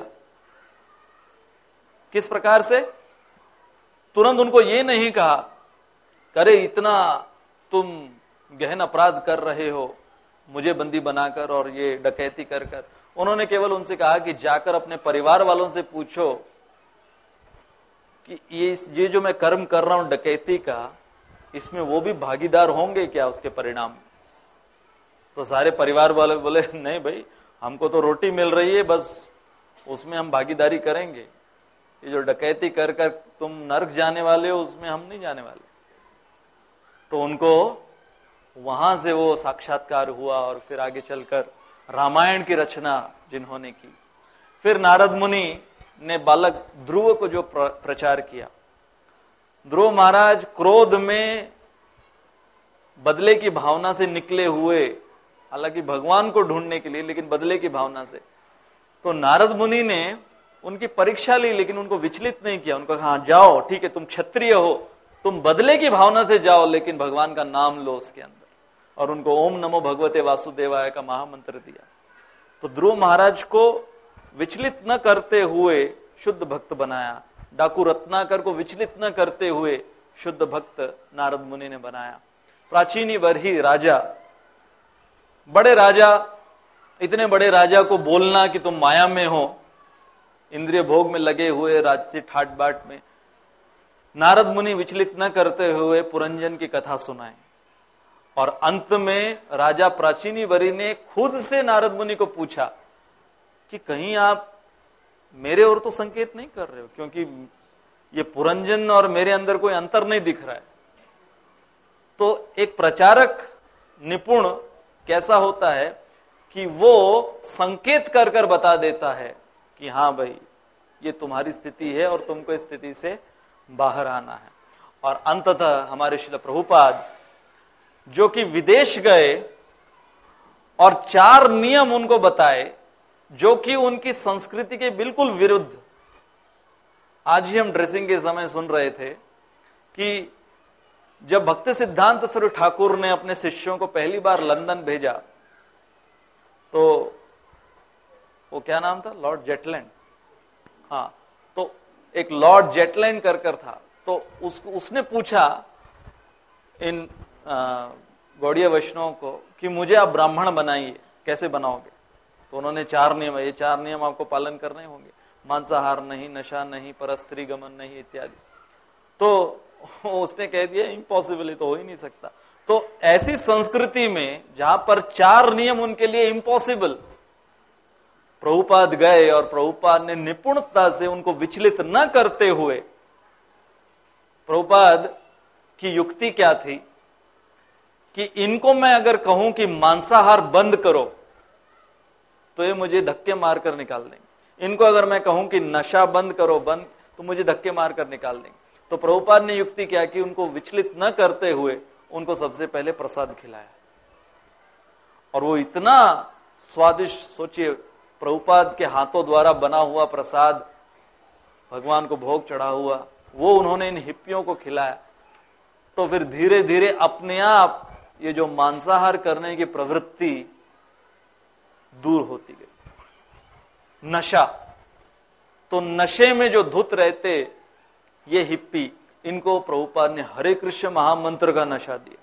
किस प्रकार से? तुरंत उनको ये नहीं कहा, करे इतना तुम गहन अपराध कर रहे हो मुझे बंदी बनाकर और ये डकैती कर कर। उन्होंने केवल उनसे कहा कि जाकर अपने परिवार वालों से पूछो कि ये ये जो मैं कर्म कर रहा हूं डकैती का, इसमें वो भी भागीदार होंगे क्या उसके परिणाम? तो सारे परिवार वाले बोले नहीं भाई, हमको तो रोटी मिल रही है, बस उसमें हम भागीदारी करेंगे, ये जो डकैती कर कर तुम नरक जाने वाले हो उसमें हम नहीं जाने वाले। तो उनको वहां से वो साक्षात्कार हुआ और फिर आगे चलकर रामायण की रचना जिन्होंने की। फिर नारद मुनि ने बालक ध्रुव को जो प्रचार किया, ध्रुव महाराज क्रोध में बदले की भावना से निकले हुए, हालांकि भगवान को ढूंढने के लिए, लेकिन बदले की भावना से। तो नारद मुनि ने उनकी परीक्षा ली, लेकिन उनको विचलित नहीं किया। उनको कहा हाँ जाओ, ठीक है, तुम क्षत्रिय हो, तुम बदले की भावना से जाओ, लेकिन भगवान का नाम लो उसके अंदर। और उनको ओम नमो भगवते वासुदेवाय का महामंत्र दिया। तो ध्रुव महाराज को विचलित न करते हुए शुद्ध भक्त बनाया, डाकू रत्नाकर को विचलित न करते हुए शुद्ध भक्त नारद मुनि ने बनाया। प्राचीनी बरही राजा, बड़े राजा, इतने बड़े राजा को बोलना कि तुम माया में हो, इंद्रिय भोग में लगे हुए राजसी ठाट बाट में, नारद मुनि विचलित न करते हुए पुरंजन की कथा सुनाए। और अंत में राजा प्राचीनी बरी ने खुद से नारद मुनि को पूछा कि कहीं आप मेरे और तो संकेत नहीं कर रहे हो, क्योंकि ये पुरंजन और मेरे अंदर कोई अंतर नहीं दिख रहा है। तो एक प्रचारक निपुण कैसा होता है कि वो संकेत कर कर बता देता है कि हाँ भाई ये तुम्हारी स्थिति है और तुमको इस स्थिति से बाहर आना है। और अंततः हमारे श्रील प्रभुपाद जो कि विदेश गए और चार नियम उनको बताए जो कि उनकी संस्कृति के बिल्कुल विरुद्ध। आज ही हम ड्रेसिंग के समय सुन रहे थे कि जब भक्ति सिद्धांत सरस्वती ठाकुर ने अपने शिष्यों को पहली बार लंदन भेजा, तो वो क्या नाम था, लॉर्ड जेटलैंड, हाँ, तो एक लॉर्ड जेटलैंड कर कर था। तो उसको उसने पूछा इन गौड़ीय वैष्णव को कि मुझे आप ब्राह्मण बनाइए, कैसे बनाओगे? तो उन्होंने चार नियम, ये चार नियम आपको पालन करने होंगे, मांसाहार नहीं, नशा नहीं, परस्त्री गमन नहीं इत्यादि। तो उसने कह दिया इम्पॉसिबल, तो हो ही नहीं सकता। तो ऐसी संस्कृति में जहां पर चार नियम उनके लिए इम्पॉसिबल, प्रभुपाद गए और प्रभुपाद ने निपुणता से उनको विचलित न करते हुए, प्रभुपाद की युक्ति क्या थी कि इनको मैं अगर कहूं कि मांसाहार बंद करो तो ये मुझे धक्के मारकर निकाल देंगे, इनको अगर मैं कहूं कि नशा बंद करो बंद, तो मुझे धक्के मारकर निकाल देंगे। तो प्रभुपाद ने युक्ति क्या की, उनको विचलित न करते हुए उनको सबसे पहले प्रसाद खिलाया। और वो इतना स्वादिष्ट, सोचिए प्रभुपाद के हाथों द्वारा बना हुआ प्रसाद, भगवान को भोग चढ़ा हुआ, वो उन्होंने इन हिप्पियों को खिलाया। तो फिर धीरे धीरे अपने आप ये जो मांसाहार करने की प्रवृत्ति दूर होती गई। नशा, तो नशे में जो धुत रहते ये हिप्पी, इनको प्रभुपाद ने हरे कृष्ण महामंत्र का नशा दिया।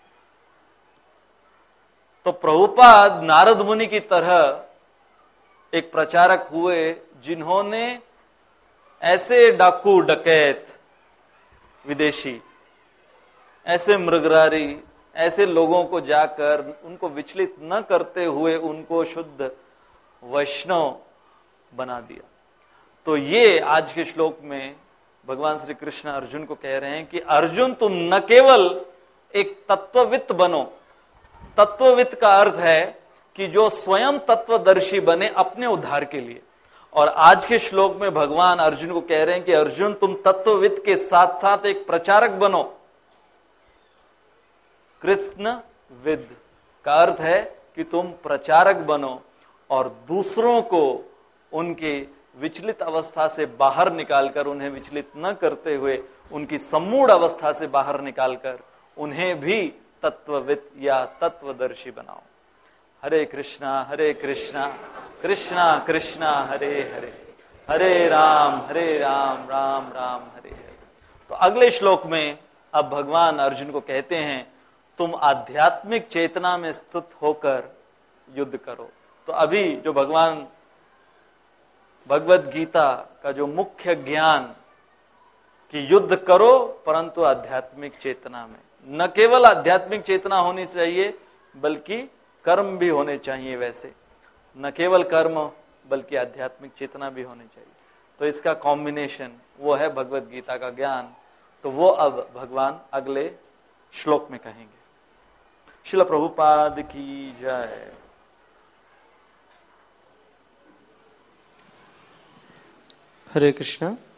तो प्रभुपाद नारद मुनि की तरह एक प्रचारक हुए, जिन्होंने ऐसे डाकू डकैत विदेशी, ऐसे मृगरारी, ऐसे लोगों को जाकर उनको विचलित न करते हुए उनको शुद्ध वैष्णव बना दिया। तो ये आज के श्लोक में भगवान श्री कृष्ण अर्जुन को कह रहे हैं कि अर्जुन, तुम न केवल एक तत्ववित बनो। तत्ववित का अर्थ है कि जो स्वयं तत्वदर्शी बने अपने उद्धार के लिए। और आज के श्लोक में भगवान अर्जुन को कह रहे हैं कि अर्जुन, तुम तत्वविद के साथ साथ एक प्रचारक बनो। कृष्ण विद का अर्थ है कि तुम प्रचारक बनो और दूसरों को उनके विचलित अवस्था से बाहर निकालकर, उन्हें विचलित न करते हुए उनकी सम्मूढ़ अवस्था से बाहर निकालकर उन्हें भी तत्वविद या तत्वदर्शी बनाओ। हरे कृष्णा हरे कृष्णा कृष्णा कृष्णा हरे हरे, हरे राम हरे राम राम राम हरे हरे। तो अगले श्लोक में अब भगवान अर्जुन को कहते हैं, तुम आध्यात्मिक चेतना में स्थित होकर युद्ध करो। तो अभी जो भगवान भगवत गीता का जो मुख्य ज्ञान कि युद्ध करो परंतु आध्यात्मिक चेतना में, न केवल आध्यात्मिक चेतना होनी चाहिए बल्कि कर्म भी होने चाहिए। वैसे न केवल कर्म बल्कि आध्यात्मिक चेतना भी होनी चाहिए। तो इसका कॉम्बिनेशन वो है भगवत गीता का ज्ञान। तो वो अब भगवान अगले श्लोक में कहेंगे। श्रील प्रभुपाद की जय। हरे कृष्णा।